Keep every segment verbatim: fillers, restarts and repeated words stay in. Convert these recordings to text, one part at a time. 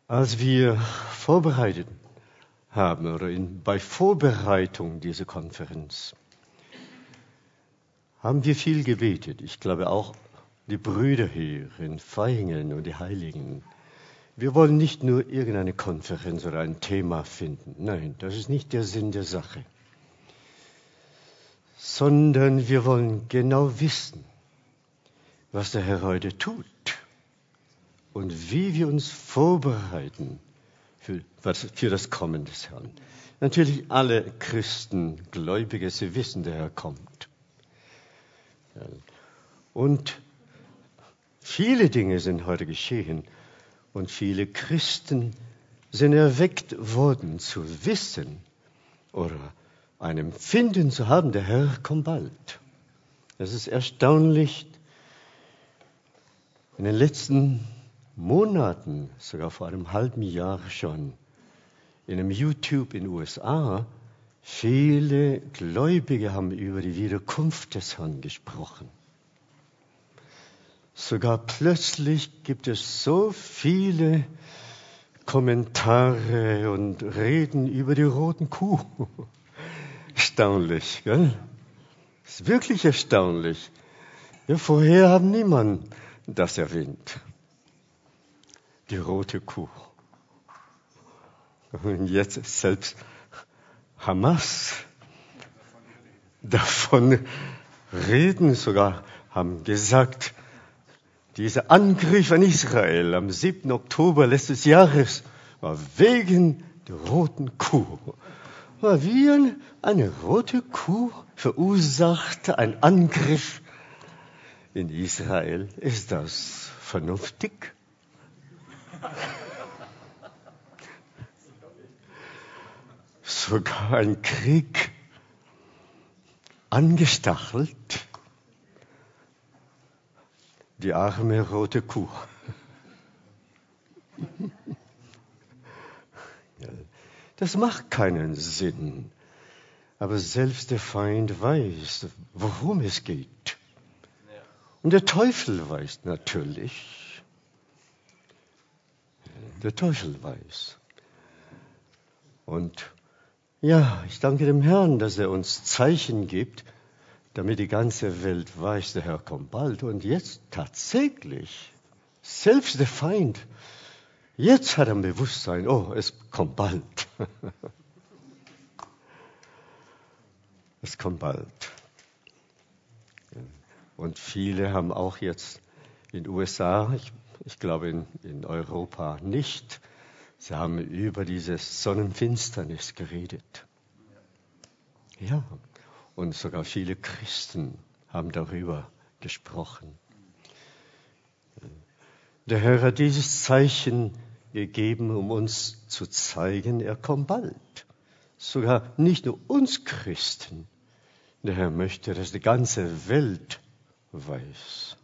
Als wir vorbereitet haben oder in, bei Vorbereitung dieser Konferenz, haben wir viel gebetet. Ich glaube auch die Brüder hier in Vaihingen und die Heiligen. Wir wollen nicht nur irgendeine Konferenz oder ein Thema finden. Nein, das ist nicht der Sinn der Sache. Sondern wir wollen genau wissen, was der Herr heute tut und wie wir uns vorbereiten für, für das Kommen des Herrn. Natürlich alle Christen, Gläubige, sie wissen, der Herr kommt. Und viele Dinge sind heute geschehen und viele Christen sind erweckt worden zu wissen oder ein Empfinden zu haben, der Herr kommt bald. Es ist erstaunlich, in den letzten Monaten, sogar vor einem halben Jahr schon, in einem YouTube in den U S A, viele Gläubige haben über die Wiederkunft des Herrn gesprochen. Sogar plötzlich gibt es so viele Kommentare und Reden über die roten Kuh. Erstaunlich, gell? Das ist wirklich erstaunlich. Ja, vorher haben niemand das erwähnt. Die rote Kuh. Und jetzt selbst Hamas davon reden, sogar haben gesagt, dieser Angriff an Israel am siebten Oktober letztes Jahres war wegen der roten Kuh. War wie eine, eine rote Kuh verursachte ein Angriff in Israel. Ist das vernünftig? Sogar ein Krieg angestachelt. Die arme rote Kuh. Das macht keinen Sinn. Aber selbst der Feind weiß, worum es geht. Und der Teufel weiß natürlich. Der Teufel weiß. Und ja, ich danke dem Herrn, dass er uns Zeichen gibt, damit die ganze Welt weiß, der Herr kommt bald. Und jetzt tatsächlich, selbst der Feind, jetzt hat er ein Bewusstsein, oh, es kommt bald. Es kommt bald. Und viele haben auch jetzt in den U S A, ich, ich glaube in, in Europa nicht, sie haben über diese Sonnenfinsternis geredet. Ja. Und sogar viele Christen haben darüber gesprochen. Der Herr hat dieses Zeichen gegeben, um uns zu zeigen, er kommt bald. Sogar nicht nur uns Christen. Der Herr möchte, dass die ganze Welt weiß.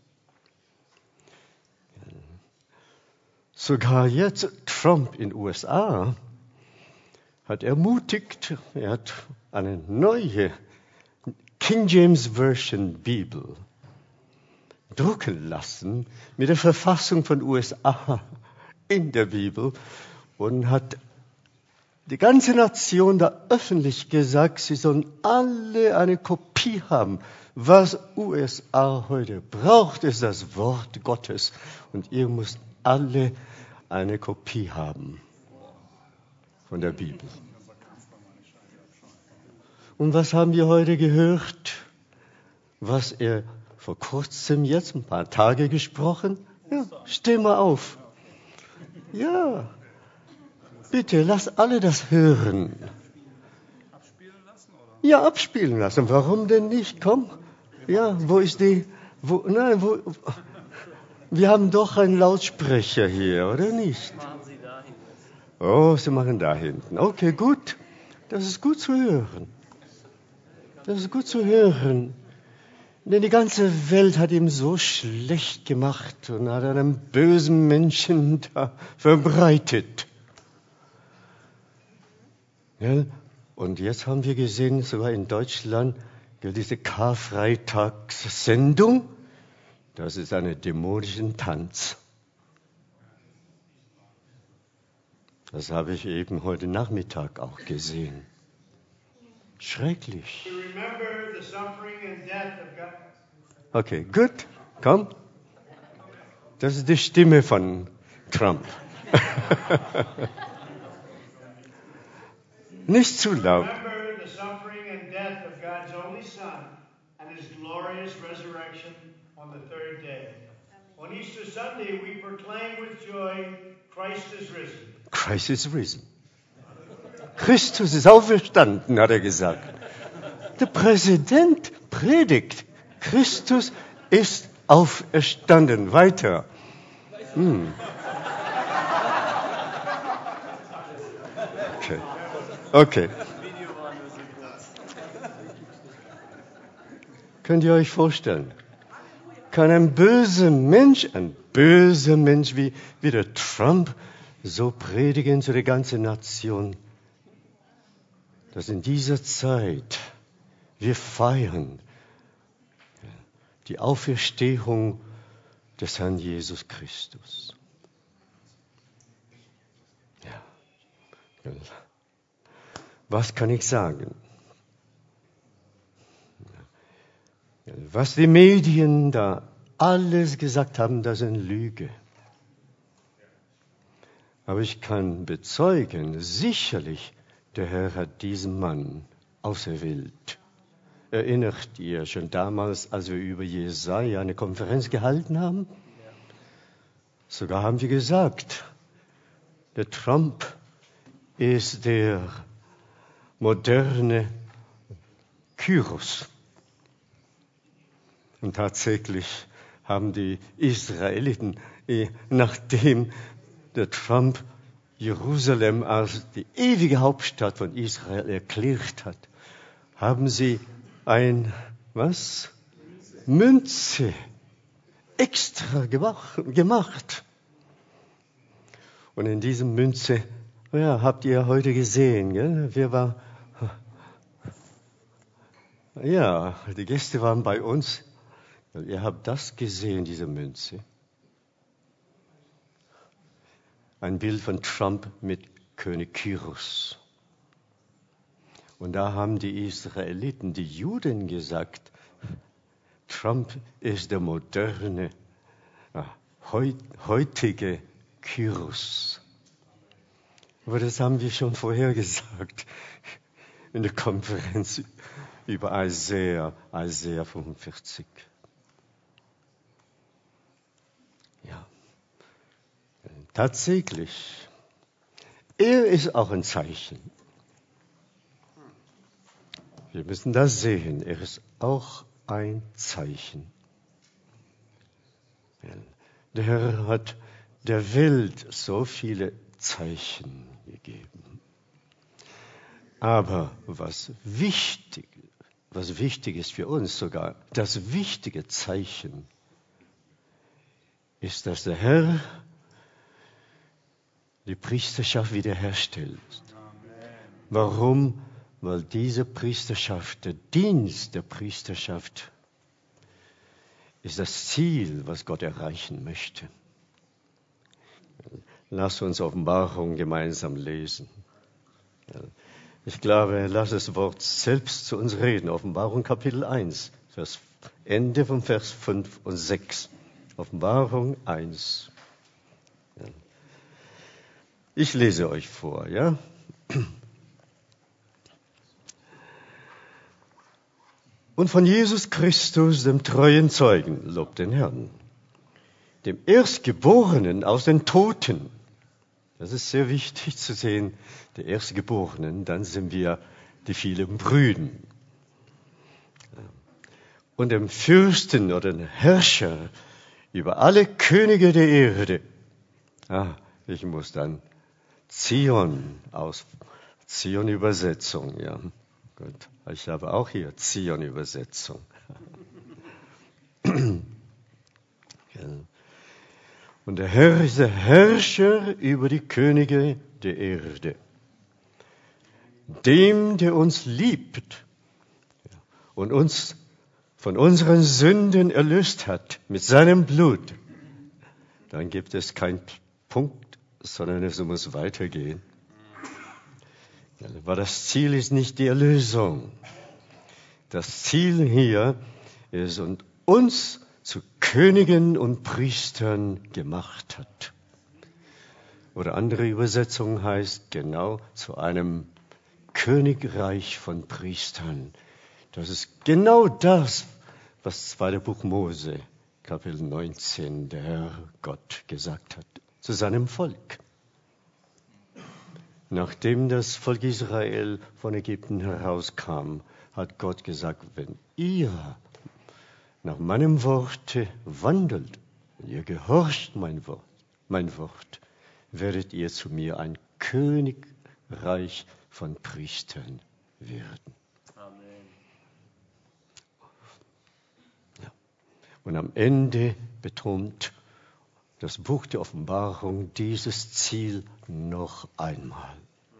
Sogar jetzt Trump in den U S A hat ermutigt, er hat eine neue King James Version Bibel drucken lassen mit der Verfassung von U S A in der Bibel und hat die ganze Nation da öffentlich gesagt, sie sollen alle eine Kopie haben. Was U S A heute braucht, ist das Wort Gottes und ihr müsst alle eine Kopie haben von der Bibel. Und was haben wir heute gehört? Was er vor kurzem, jetzt ein paar Tage gesprochen? Ja, steh mal auf. Ja, bitte, lass alle das hören. Ja, abspielen lassen. Warum denn nicht? Komm. Ja, wo ist die? Wo, nein, wo? Wir haben doch einen Lautsprecher hier, oder nicht? Oh, sie machen da hinten. Okay, gut. Das ist gut zu hören. Das ist gut zu hören. Denn die ganze Welt hat ihm so schlecht gemacht und hat einen bösen Menschen da verbreitet. Ja, und jetzt haben wir gesehen, sogar in Deutschland, diese Karfreitagssendung, das ist ein dämonischen Tanz. Das habe ich eben heute Nachmittag auch gesehen. Schrecklich. Okay, gut, komm. Das ist die Stimme von Trump. Nicht zu laut. Remember the suffering and death of God's only Son and his glorious resurrection on the third day. On Easter Sunday we proclaim with joy, Christ is risen. Christ is risen. Christus ist auferstanden, hat er gesagt. Der Präsident predigt, Christus ist auferstanden. Weiter. Hm. Okay. Okay. Könnt ihr euch vorstellen? Kann ein böser Mensch, ein böser Mensch wie, wie der Trump so predigen zu der ganzen Nation, dass in dieser Zeit wir feiern die Auferstehung des Herrn Jesus Christus. Ja. Was kann ich sagen? Was die Medien da alles gesagt haben, das ist eine Lüge. Aber ich kann bezeugen, sicherlich, der Herr hat diesen Mann auserwählt. Erinnert ihr schon damals, als wir über Jesaja eine Konferenz gehalten haben? Sogar haben wir gesagt, der Trump ist der moderne Kyros. Und tatsächlich haben die Israeliten, nachdem der Trump Jerusalem als die ewige Hauptstadt von Israel erklärt hat, haben sie ein, was? Münze extra gemacht. Und in diesem Münze, ja, habt ihr heute gesehen, gell? Wer war? Ja, die Gäste waren bei uns. Ihr habt das gesehen, diese Münze. Ein Bild von Trump mit König Kyros. Und da haben die Israeliten, die Juden gesagt, Trump ist der moderne, heutige Kyros. Aber das haben wir schon vorher gesagt in der Konferenz über Isaiah, Isaiah fünfundvierzig. Ja, tatsächlich, er ist auch ein Zeichen. Wir müssen das sehen, er ist auch ein Zeichen. Der Herr hat der Welt so viele Zeichen gegeben. Aber was wichtig, was wichtig ist für uns sogar, das wichtige Zeichen ist, dass der Herr die Priesterschaft wiederherstellt. Warum? Weil diese Priesterschaft, der Dienst der Priesterschaft, ist das Ziel, was Gott erreichen möchte. Lass uns Offenbarung gemeinsam lesen. Ich glaube, lass das Wort selbst zu uns reden. Offenbarung Kapitel eins, Vers, Ende von Vers fünf und sechs. Offenbarung eins. Ich lese euch vor, ja? Und von Jesus Christus, dem treuen Zeugen, lobt den Herrn, dem Erstgeborenen aus den Toten. Das ist sehr wichtig zu sehen, der Erstgeborenen, dann sind wir die vielen Brüden. Und dem Fürsten oder dem Herrscher über alle Könige der Erde. Ah, ich muss dann Zion aus Zion-Übersetzung, ja. Gut, ich habe auch hier Zion-Übersetzung. Und der Herr ist der Herrscher über die Könige der Erde. Dem, der uns liebt und uns von unseren Sünden erlöst hat mit seinem Blut, dann gibt es keinen Punkt sondern es muss weitergehen. Aber das Ziel ist nicht die Erlösung. Das Ziel hier ist, und uns zu Königen und Priestern gemacht hat. Oder andere Übersetzung heißt genau zu einem Königreich von Priestern. Das ist genau das, was zweite Buch Mose, Kapitel neunzehn, der Herr Gott gesagt hat zu seinem Volk. Nachdem das Volk Israel von Ägypten herauskam, hat Gott gesagt, wenn ihr nach meinem Worte wandelt, wenn ihr gehorcht mein Wort, mein Wort, werdet ihr zu mir ein Königreich von Priestern werden. Amen. Ja. Und am Ende betont das Buch der Offenbarung dieses Ziel noch einmal.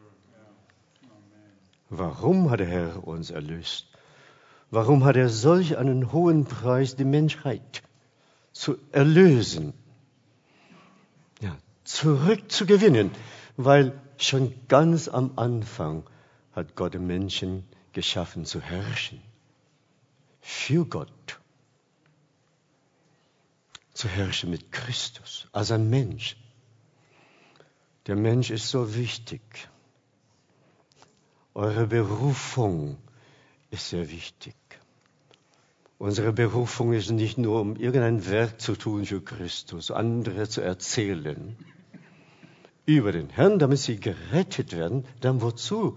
Warum hat der Herr uns erlöst? Warum hat er solch einen hohen Preis, die Menschheit zu erlösen? Ja, zurückzugewinnen, weil schon ganz am Anfang hat Gott den Menschen geschaffen zu herrschen. Für Gott. Zu herrschen mit Christus, als ein Mensch. Der Mensch ist so wichtig. Eure Berufung ist sehr wichtig. Unsere Berufung ist nicht nur, um irgendein Werk zu tun für Christus, andere zu erzählen über den Herrn, damit sie gerettet werden. Dann wozu?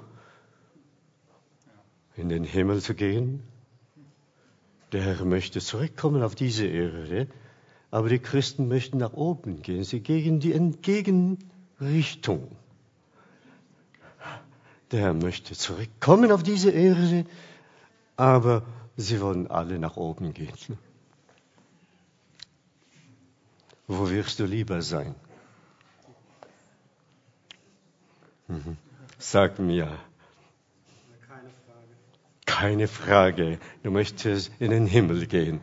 In den Himmel zu gehen? Der Herr möchte zurückkommen auf diese Erde, aber die Christen möchten nach oben gehen. Sie gehen die Entgegenrichtung. Der Herr möchte zurückkommen auf diese Erde, aber sie wollen alle nach oben gehen. Wo wirst du lieber sein? Mhm. Sag mir. Keine Frage. Keine Frage. Du möchtest in den Himmel gehen.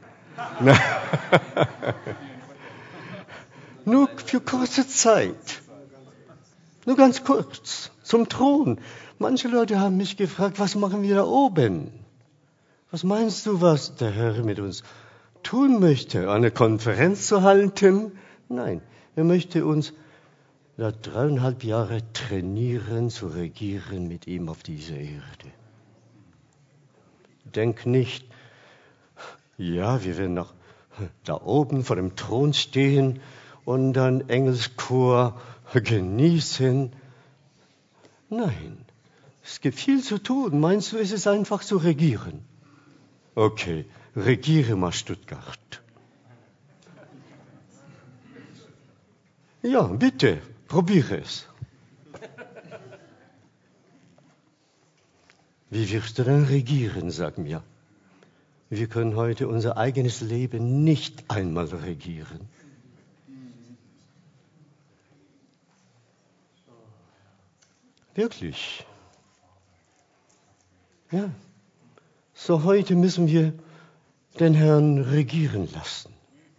Nur für kurze Zeit. Nur ganz kurz. Zum Thron. Manche Leute haben mich gefragt, was machen wir da oben? Was meinst du, was der Herr mit uns tun möchte? Eine Konferenz zu halten? Nein, er möchte uns da dreieinhalb Jahre trainieren, zu regieren mit ihm auf dieser Erde. Denk nicht, ja, wir werden noch da oben vor dem Thron stehen und dann Engelschor genießen. Nein, es gibt viel zu tun. Meinst du, es ist einfach zu regieren? Okay, regiere mal Stuttgart. Ja, bitte, probiere es. Wie wirst du denn regieren, sag mir? Wir können heute unser eigenes Leben nicht einmal regieren. Wirklich. Ja. So heute müssen wir den Herrn regieren lassen.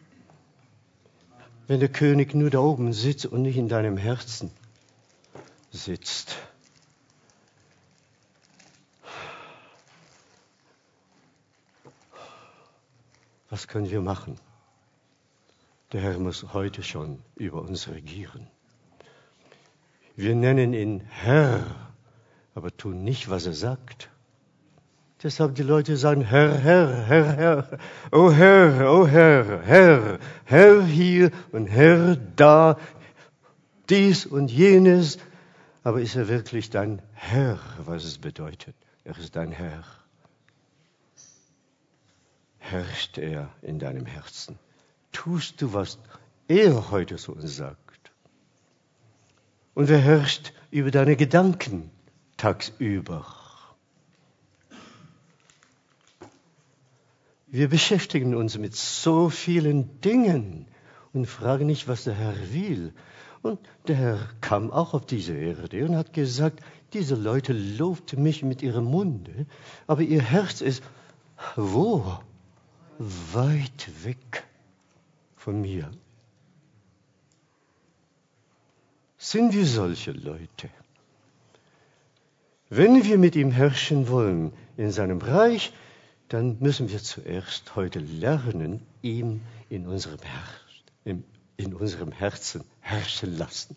Wenn der König nur da oben sitzt und nicht in deinem Herzen sitzt. Was können wir machen? Der Herr muss heute schon über uns regieren. Wir nennen ihn Herr, aber tun nicht, was er sagt. Deshalb die Leute sagen, Herr, Herr, Herr, Herr, oh Herr, oh Herr, Herr, Herr hier und Herr da, dies und jenes. Aber ist er wirklich dein Herr, was es bedeutet? Er ist dein Herr. Herrscht er in deinem Herzen? Tust du, was er heute zu uns sagt? Und wer herrscht über deine Gedanken tagsüber? Wir beschäftigen uns mit so vielen Dingen und fragen nicht, was der Herr will. Und der Herr kam auch auf diese Erde und hat gesagt, diese Leute lobten mich mit ihrem Munde, aber ihr Herz ist wo? Weit weg von mir. Sind wir solche Leute? Wenn wir mit ihm herrschen wollen in seinem Reich, dann müssen wir zuerst heute lernen, ihm in unserem, Her- in unserem Herzen herrschen lassen.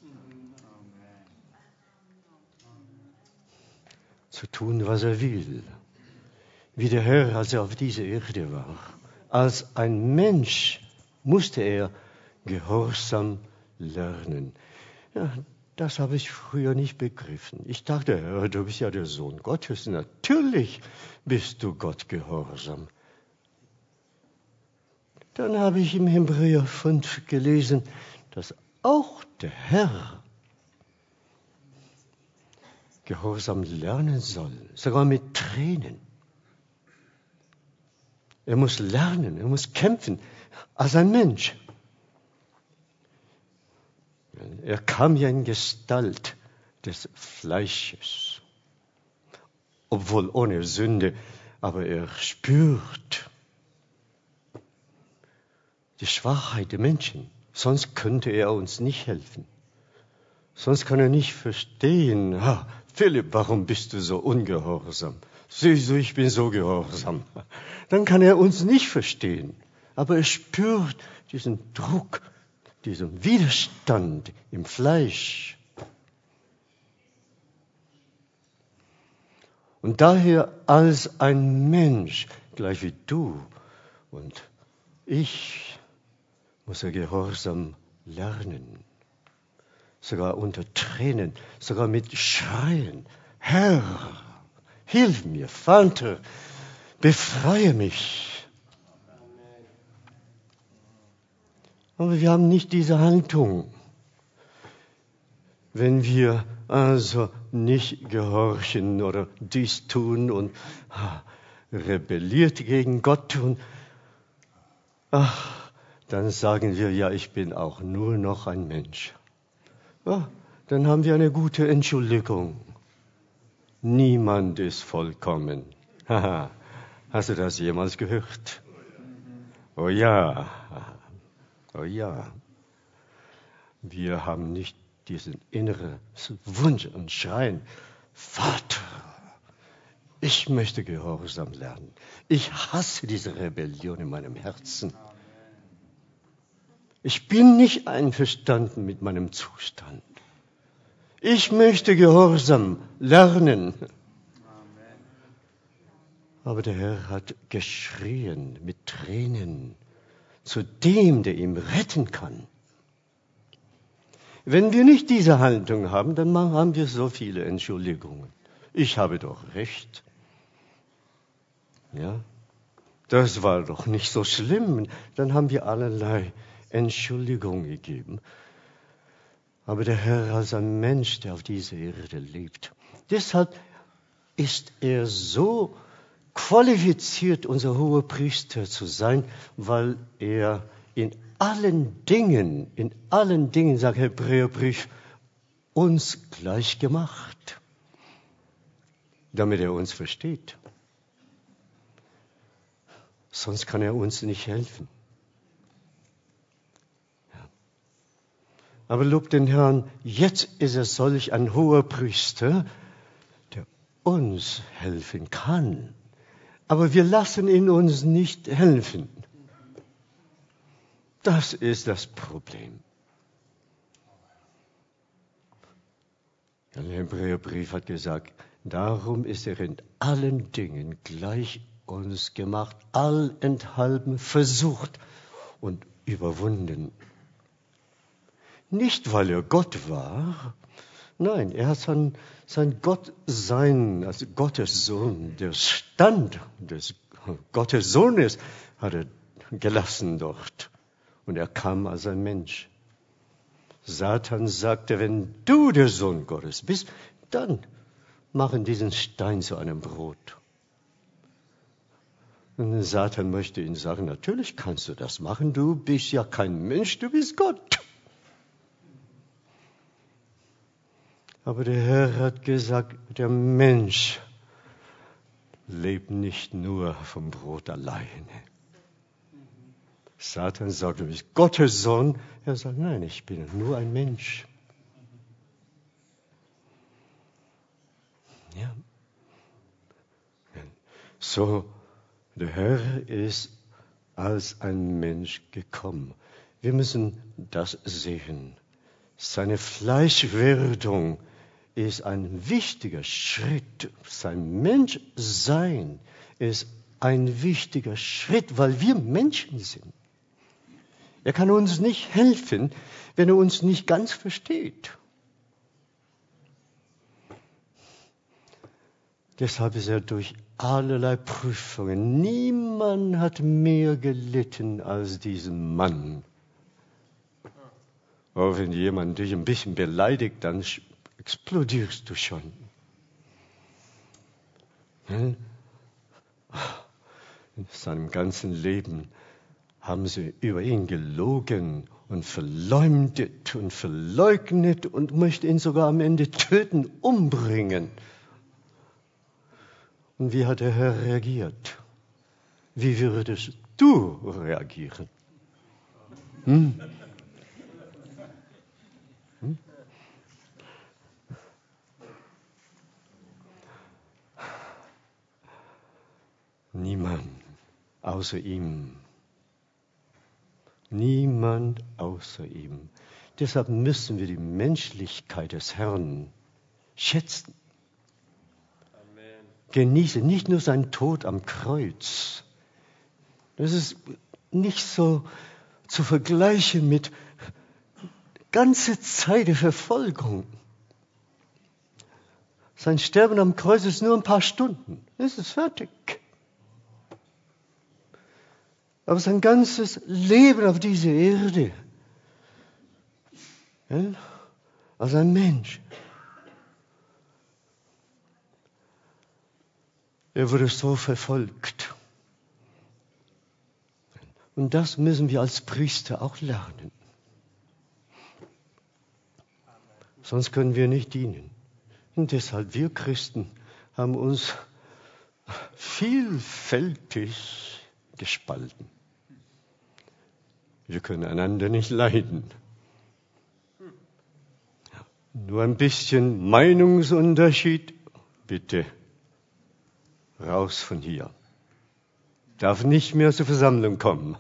Zu tun, was er will. Wie der Herr, als er auf dieser Erde war. Als ein Mensch musste er Gehorsam lernen. Ja, das habe ich früher nicht begriffen. Ich dachte, Herr, du bist ja der Sohn Gottes. Natürlich bist du Gott gehorsam. Dann habe ich im Hebräer fünf gelesen, dass auch der Herr Gehorsam lernen soll, sogar mit Tränen. Er muss lernen, er muss kämpfen als ein Mensch. Er kam ja in Gestalt des Fleisches, obwohl ohne Sünde, aber er spürt die Schwachheit der Menschen, sonst könnte er uns nicht helfen. Sonst kann er nicht verstehen, ah, Philipp, warum bist du so ungehorsam? Siehst du, ich bin so gehorsam. Dann kann er uns nicht verstehen. Aber er spürt diesen Druck, diesen Widerstand im Fleisch. Und daher als ein Mensch, gleich wie du und ich, muss er Gehorsam lernen. Sogar unter Tränen, sogar mit Schreien. Herr, hilf mir, Vater, befreie mich. Aber wir haben nicht diese Haltung. Wenn wir also nicht gehorchen oder dies tun und ah, rebelliert gegen Gott tun, ach, dann sagen wir, ja, ich bin auch nur noch ein Mensch. Ja, dann haben wir eine gute Entschuldigung. Niemand ist vollkommen. Hast du das jemals gehört? Oh ja, oh ja. Wir haben nicht diesen inneren Wunsch und Schreien, Vater, ich möchte Gehorsam lernen. Ich hasse diese Rebellion in meinem Herzen. Ich bin nicht einverstanden mit meinem Zustand. Ich möchte Gehorsam lernen. Aber der Herr hat geschrien mit Tränen zu dem, der ihn retten kann. Wenn wir nicht diese Haltung haben, dann haben wir so viele Entschuldigungen. Ich habe doch recht. Ja, das war doch nicht so schlimm. Dann haben wir allerlei Entschuldigung gegeben. Aber der Herr als ein Mensch, der auf dieser Erde lebt. Deshalb ist er so qualifiziert, unser hoher Priester zu sein, weil er in allen Dingen, in allen Dingen, sagt Hebräerbrief, uns gleich gemacht, damit er uns versteht. Sonst kann er uns nicht helfen. Aber lobt den Herrn, jetzt ist er solch ein hoher Priester, der uns helfen kann. Aber wir lassen ihn uns nicht helfen. Das ist das Problem. Der Hebräerbrief hat gesagt, darum ist er in allen Dingen gleich uns gemacht, allenthalben versucht und überwunden. Nicht, weil er Gott war, nein, er hat sein, sein Gottsein, also Gottes Sohn, der Stand des Gottes Sohnes hat er gelassen dort. Und er kam als ein Mensch. Satan sagte, wenn du der Sohn Gottes bist, dann machen diesen Stein zu einem Brot. Und Satan möchte ihn sagen, natürlich kannst du das machen, du bist ja kein Mensch, du bist Gott. Aber der Herr hat gesagt, der Mensch lebt nicht nur vom Brot alleine. Satan sagt, du bist Gottes Sohn. Er sagt, nein, ich bin nur ein Mensch. Ja. So, der Herr ist als ein Mensch gekommen. Wir müssen das sehen. Seine Fleischwerdung ist ein wichtiger Schritt. Sein Menschsein ist ein wichtiger Schritt, weil wir Menschen sind. Er kann uns nicht helfen, wenn er uns nicht ganz versteht. Deshalb ist er durch allerlei Prüfungen. Niemand hat mehr gelitten als diesen Mann. Aber wenn jemand dich ein bisschen beleidigt, dann explodierst du schon. In seinem ganzen Leben haben sie über ihn gelogen und verleumdet und verleugnet und möchte ihn sogar am Ende töten, umbringen. Und wie hat der Herr reagiert? Wie würdest du reagieren? Hm? Hm? Niemand außer ihm. Niemand außer ihm. Deshalb müssen wir die Menschlichkeit des Herrn schätzen. Genieße nicht nur seinen Tod am Kreuz. Das ist nicht so zu vergleichen mit ganze Zeit der Verfolgung. Sein Sterben am Kreuz ist nur ein paar Stunden. Es ist fertig. Aber sein ganzes Leben auf dieser Erde, ja, als ein Mensch, er wurde so verfolgt. Und das müssen wir als Priester auch lernen. Sonst können wir nicht dienen. Und deshalb, wir Christen haben uns vielfältig gespalten. Wir können einander nicht leiden. Nur ein bisschen Meinungsunterschied, bitte. Raus von hier. Darf nicht mehr zur Versammlung kommen.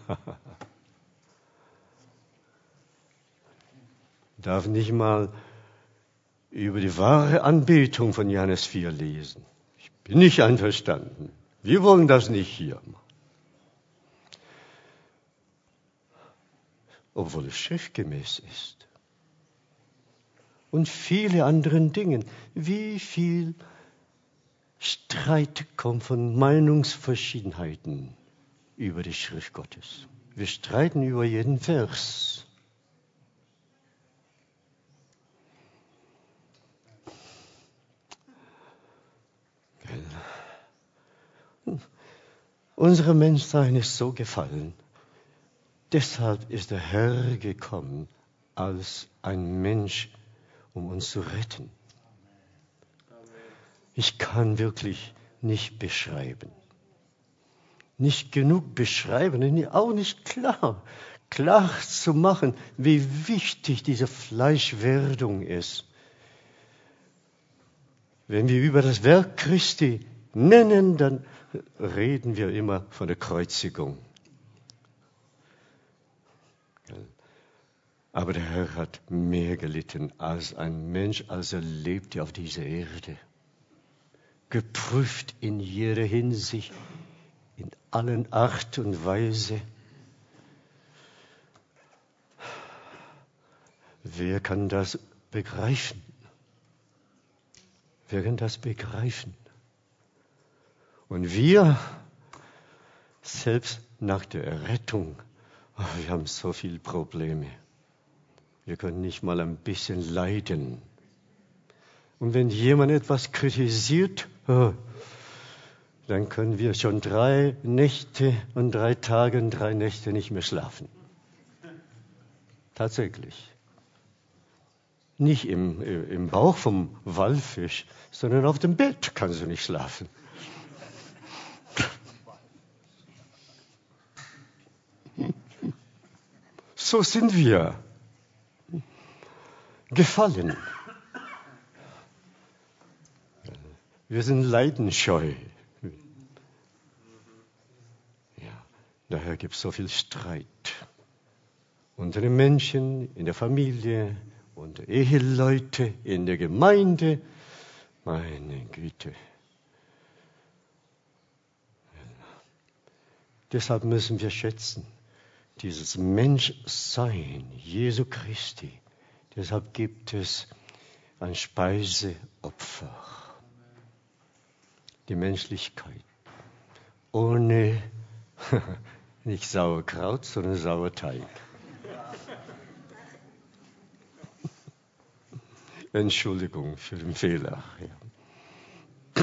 Darf nicht mal über die wahre Anbetung von Johannes vier lesen. Ich bin nicht einverstanden. Wir wollen das nicht hier machen. Obwohl es schriftgemäß ist. Und viele andere Dinge. Wie viel Streit kommt von Meinungsverschiedenheiten über die Schrift Gottes. Wir streiten über jeden Vers. Unser Menschsein ist so gefallen. Deshalb ist der Herr gekommen als ein Mensch, um uns zu retten. Ich kann wirklich nicht beschreiben. Nicht genug beschreiben, auch nicht klar, klar zu machen, wie wichtig diese Fleischwerdung ist. Wenn wir über das Werk Christi nennen, dann reden wir immer von der Kreuzigung. Aber der Herr hat mehr gelitten als ein Mensch, als er lebte auf dieser Erde. Geprüft in jeder Hinsicht, in allen Art und Weise. Wer kann das begreifen? Wer kann das begreifen? Und wir, selbst nach der Errettung, oh, wir haben so viele Probleme. Wir können nicht mal ein bisschen leiden. Und wenn jemand etwas kritisiert, oh, dann können wir schon drei Nächte und drei Tage und drei Nächte nicht mehr schlafen. Tatsächlich. Nicht im, im Bauch vom Walfisch, sondern auf dem Bett kannst du nicht schlafen. So sind wir gefallen. Wir sind leidenscheu. Ja, daher gibt es so viel Streit unter den Menschen, in der Familie, unter Eheleute, in der Gemeinde. Meine Güte. Deshalb müssen wir schätzen, dieses Menschsein Jesu Christi. Deshalb gibt es ein Speiseopfer. Die Menschlichkeit. Ohne, nicht Sauerkraut, sondern Sauerteig. Entschuldigung für den Fehler. Ja.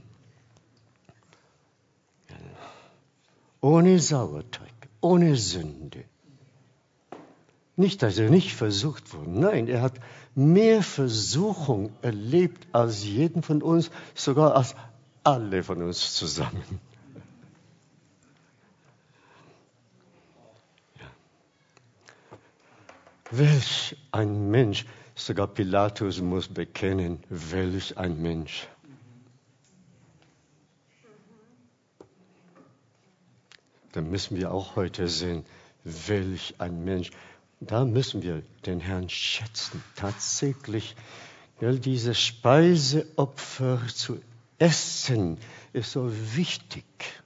Ohne Sauerteig, ohne Sünde. Nicht, dass er nicht versucht wurde. Nein, er hat mehr Versuchung erlebt als jeden von uns, sogar als alle von uns zusammen. Ja. Welch ein Mensch, sogar Pilatus muss bekennen, welch ein Mensch. Dann müssen wir auch heute sehen, welch ein Mensch. Da müssen wir den Herrn schätzen. Tatsächlich, weil dieses Speiseopfer zu essen ist so wichtig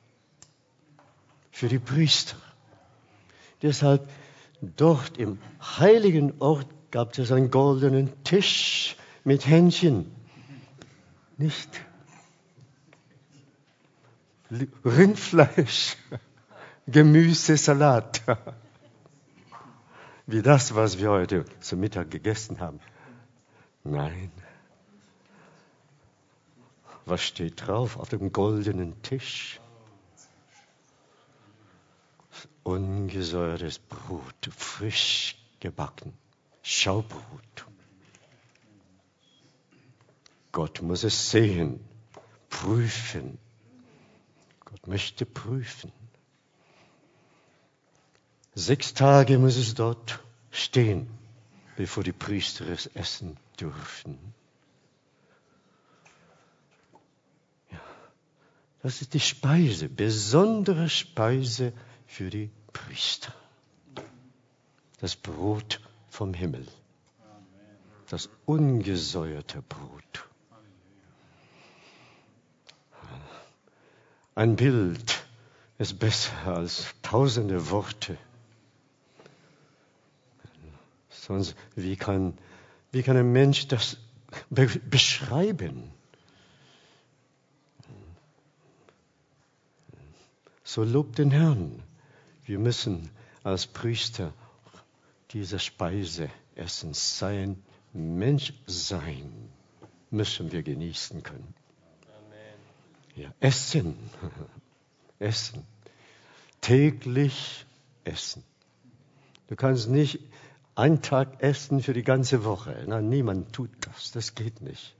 für die Priester. Deshalb dort im heiligen Ort gab es einen goldenen Tisch mit Hähnchen. Nicht Rindfleisch. Gemüse, Salat. Wie das, was wir heute zum Mittag gegessen haben. Nein. Was steht drauf auf dem goldenen Tisch? Ungesäuertes Brot, frisch gebacken, Schaubrot. Gott muss es sehen, prüfen. Gott möchte prüfen. Sechs Tage muss es dort stehen, bevor die Priester es essen dürfen. Ja, das ist die Speise, besondere Speise für die Priester. Das Brot vom Himmel. Das ungesäuerte Brot. Ein Bild ist besser als tausende Worte. Sonst, wie kann, wie kann ein Mensch das be- beschreiben? So lobt den Herrn. Wir müssen als Priester diese Speise essen. Sein Menschsein müssen wir genießen können. Amen. Ja, essen. Essen. Täglich essen. Du kannst nicht einen Tag essen für die ganze Woche. Nein, niemand tut das. Das geht nicht.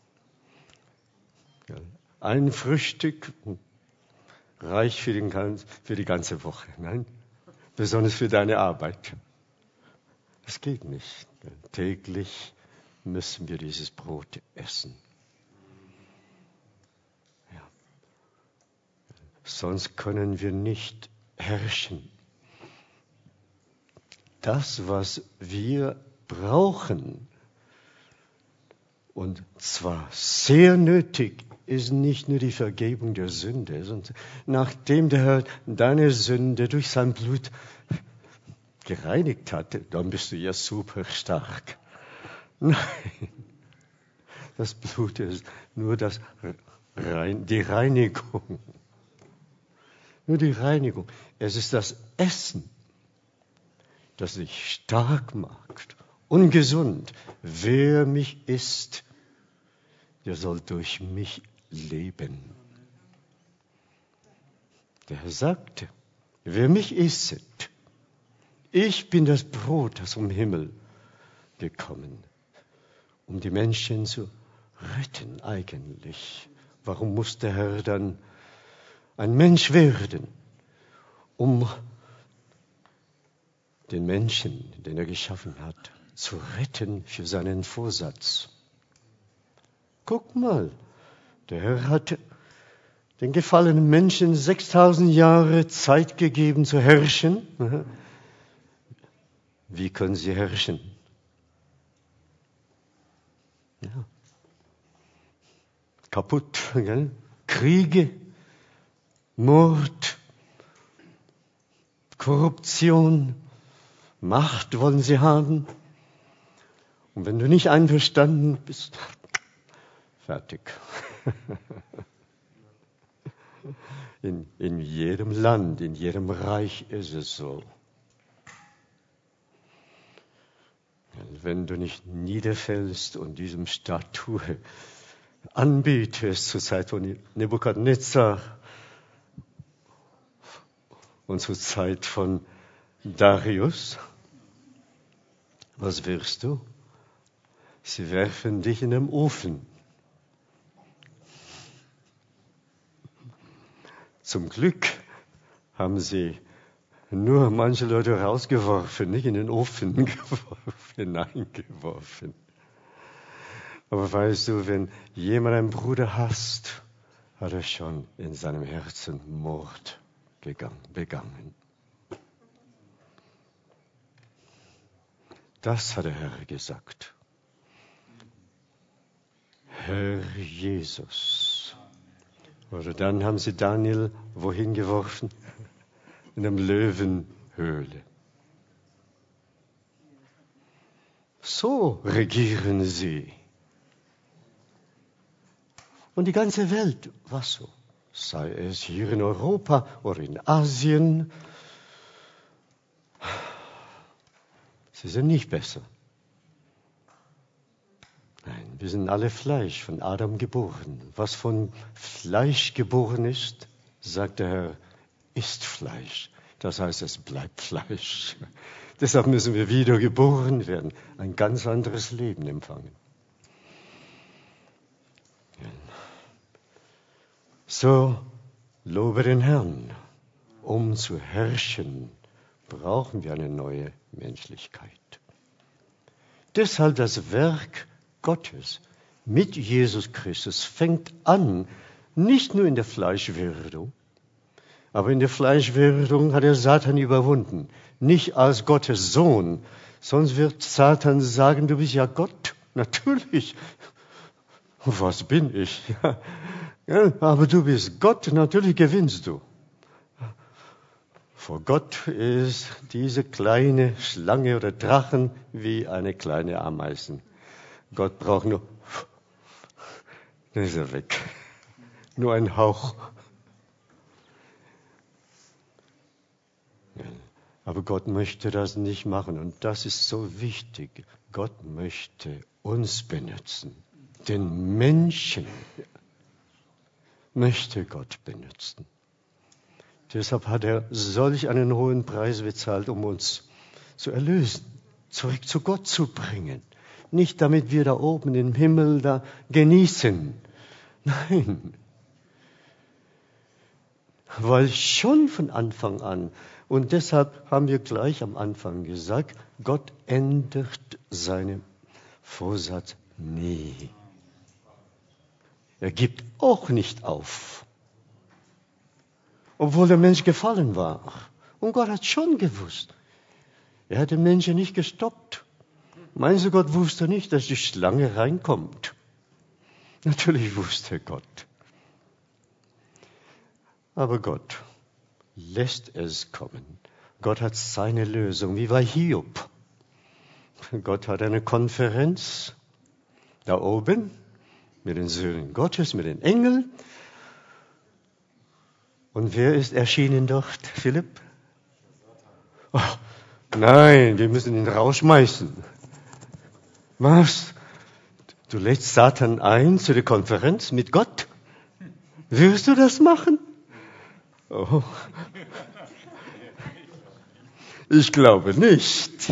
Ja, ein Frühstück reicht für, den, für die ganze Woche. Nein, besonders für deine Arbeit. Das geht nicht. Täglich müssen wir dieses Brot essen. Ja. Sonst können wir nicht herrschen. Das, was wir brauchen, und zwar sehr nötig, ist nicht nur die Vergebung der Sünde, sondern nachdem der Herr deine Sünde durch sein Blut gereinigt hatte, dann bist du ja super stark. Nein, das Blut ist nur das Rein, die Reinigung. Nur die Reinigung. Es ist das Essen, das dich stark macht und gesund. Wer mich isst, der soll durch mich leben. Der Herr sagte, wer mich isst, ich bin das Brot, das vom Himmel gekommen, um die Menschen zu retten eigentlich. Warum muss der Herr dann ein Mensch werden, um den Menschen, den er geschaffen hat, zu retten für seinen Vorsatz? Guck mal, Der Herr hat den gefallenen Menschen sechstausend Jahre Zeit gegeben zu herrschen. Wie können sie herrschen? Ja. Kaputt, gell? Kriege, Mord, Korruption, Macht wollen sie haben. Und wenn du nicht einverstanden bist, fertig. In, in jedem Land, in jedem Reich ist es so. Wenn du nicht niederfällst und diesem Statue anbetest zur Zeit von Nebukadnezar und zur Zeit von Darius, was wirst du? Sie werfen dich in den Ofen. Zum Glück haben sie nur manche Leute rausgeworfen, nicht in den Ofen geworfen, hineingeworfen. Aber weißt du, wenn jemand einen Bruder hasst, hat er schon in seinem Herzen Mord gegangen, begangen. Das hat der Herr gesagt. Herr Jesus. Oder dann haben sie Daniel wohin geworfen? In einer Löwenhöhle. So regieren sie. Und die ganze Welt war so. Sei es hier in Europa oder in Asien. Sie sind nicht besser. Nein, wir sind alle Fleisch, von Adam geboren. Was von Fleisch geboren ist, sagt der Herr, ist Fleisch. Das heißt, es bleibt Fleisch. Deshalb müssen wir wieder geboren werden, ein ganz anderes Leben empfangen. So, lobe den Herrn. Um zu herrschen, brauchen wir eine neue Menschlichkeit. Deshalb das Werk Gottes mit Jesus Christus fängt an, nicht nur in der Fleischwerdung, aber in der Fleischwerdung hat er Satan überwunden. Nicht als Gottes Sohn, sonst wird Satan sagen, du bist ja Gott. Natürlich. Was bin ich? Ja, aber du bist Gott, natürlich gewinnst du. Vor Gott ist diese kleine Schlange oder Drachen wie eine kleine Ameisen. Gott braucht nur, dann ist er weg. Nur ein Hauch. Aber Gott möchte das nicht machen und das ist so wichtig. Gott möchte uns benutzen. Den Menschen möchte Gott benutzen. Deshalb hat er solch einen hohen Preis bezahlt, um uns zu erlösen, zurück zu Gott zu bringen. Nicht damit wir da oben im Himmel da genießen. Nein. Weil schon von Anfang an, und deshalb haben wir gleich am Anfang gesagt, Gott ändert seinen Vorsatz nie. Er gibt auch nicht auf. Obwohl der Mensch gefallen war. Und Gott hat schon gewusst. Er hat den Menschen nicht gestoppt. Meinst du, Gott wusste nicht, dass die Schlange reinkommt? Natürlich wusste Gott. Aber Gott lässt es kommen. Gott hat seine Lösung, wie bei Hiob. Gott hat eine Konferenz da oben mit den Söhnen Gottes, mit den Engeln. Und wer ist erschienen dort, Philipp? Oh, nein, wir müssen ihn rausschmeißen. Was? Du lädst Satan ein zu der Konferenz mit Gott? Wirst du das machen? Oh. Ich glaube nicht.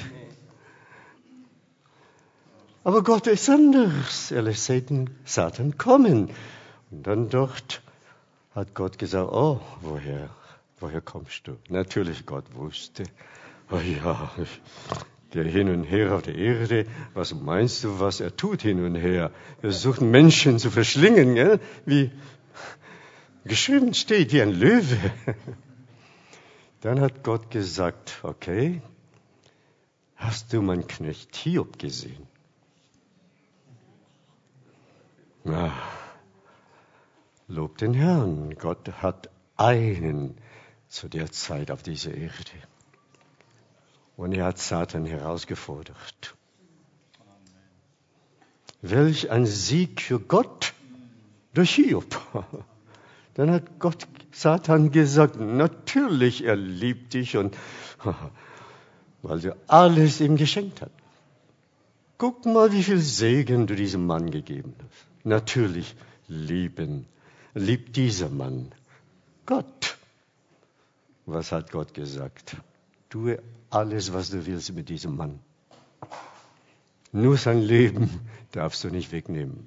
Aber Gott ist anders. Er lässt Satan, Satan kommen. Und dann dort hat Gott gesagt, oh, woher, woher kommst du? Natürlich, Gott wusste. Oh ja, ich, der hin und her auf der Erde. Was meinst du, was er tut hin und her? Er versucht Menschen zu verschlingen, gell? Wie geschrieben steht, wie ein Löwe. Dann hat Gott gesagt, okay, hast du meinen Knecht Hiob gesehen? Na, lob den Herrn, Gott hat einen zu der Zeit auf dieser Erde. Und er hat Satan herausgefordert. Welch ein Sieg für Gott durch Hiob. Dann hat Gott Satan gesagt, natürlich, er liebt dich, und weil er alles ihm geschenkt hat. Guck mal, wie viel Segen du diesem Mann gegeben hast. Natürlich lieben, liebt dieser Mann Gott. Was hat Gott gesagt? Tue alles, was du willst mit diesem Mann. Nur sein Leben darfst du nicht wegnehmen.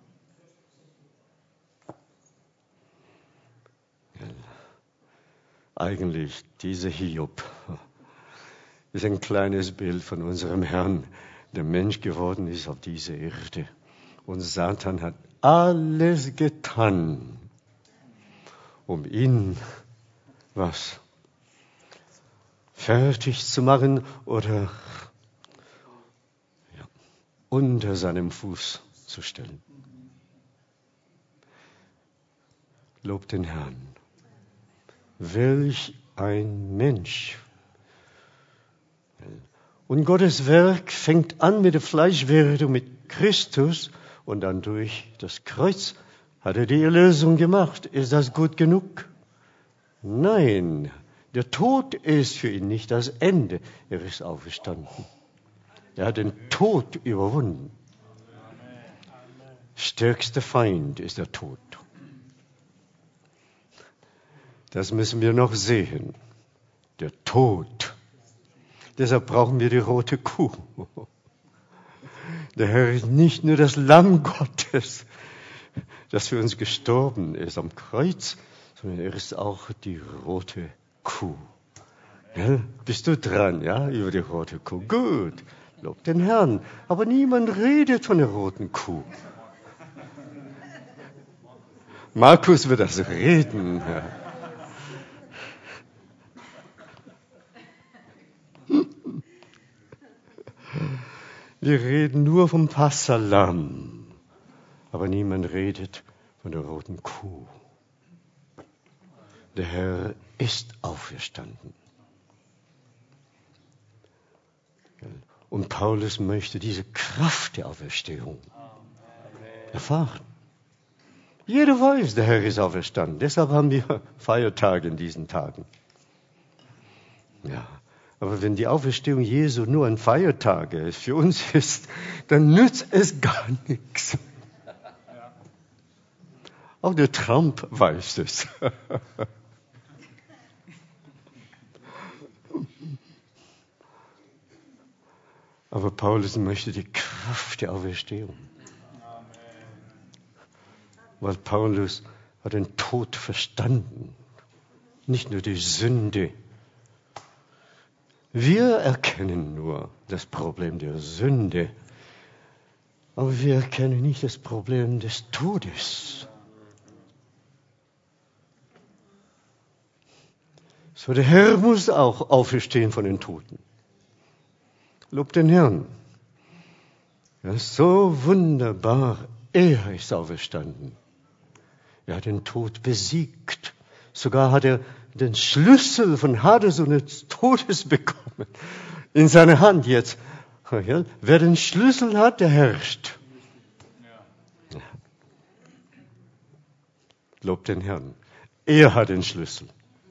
Eigentlich, dieser Hiob ist ein kleines Bild von unserem Herrn, der Mensch geworden ist auf dieser Erde. Und Satan hat alles getan, um ihn, was, fertig zu machen oder ja, unter seinem Fuß zu stellen. Lob den Herrn. Welch ein Mensch. Und Gottes Werk fängt an mit der Fleischwerdung, mit Christus, und dann durch das Kreuz hat er die Erlösung gemacht. Ist das gut genug? Nein, der Tod ist für ihn nicht das Ende. Er ist auferstanden. Er hat den Tod überwunden. Stärkster Feind ist der Tod. Das müssen wir noch sehen. Der Tod. Deshalb brauchen wir die rote Kuh. Der Herr ist nicht nur das Lamm Gottes, das für uns gestorben ist am Kreuz, sondern er ist auch die rote Kuh. Ja, bist du dran, ja, über die rote Kuh? Gut, lob den Herrn. Aber niemand redet von der roten Kuh. Markus wird das reden. Ja. Wir reden nur vom Passalam, aber niemand redet von der roten Kuh. Der Herr ist auferstanden. Und Paulus möchte diese Kraft der Auferstehung erfahren. Jeder weiß, der Herr ist auferstanden. Deshalb haben wir Feiertage in diesen Tagen. Ja. Aber wenn die Auferstehung Jesu nur ein Feiertag für uns ist, dann nützt es gar nichts. Auch der Trump weiß es. Aber Paulus möchte die Kraft der Auferstehung. Weil Paulus hat den Tod verstanden, nicht nur die Sünde. Wir erkennen nur das Problem der Sünde, aber wir erkennen nicht das Problem des Todes. So, der Herr muss auch auferstehen von den Toten. Lob den Herrn. Er ist so wunderbar. Er ist auferstanden. Er hat den Tod besiegt. Sogar hat er den Schlüssel von Hades und des Todes bekommen. In seiner Hand jetzt. Ja, wer den Schlüssel hat, der herrscht. Ja. Lob den Herrn. Er hat den Schlüssel.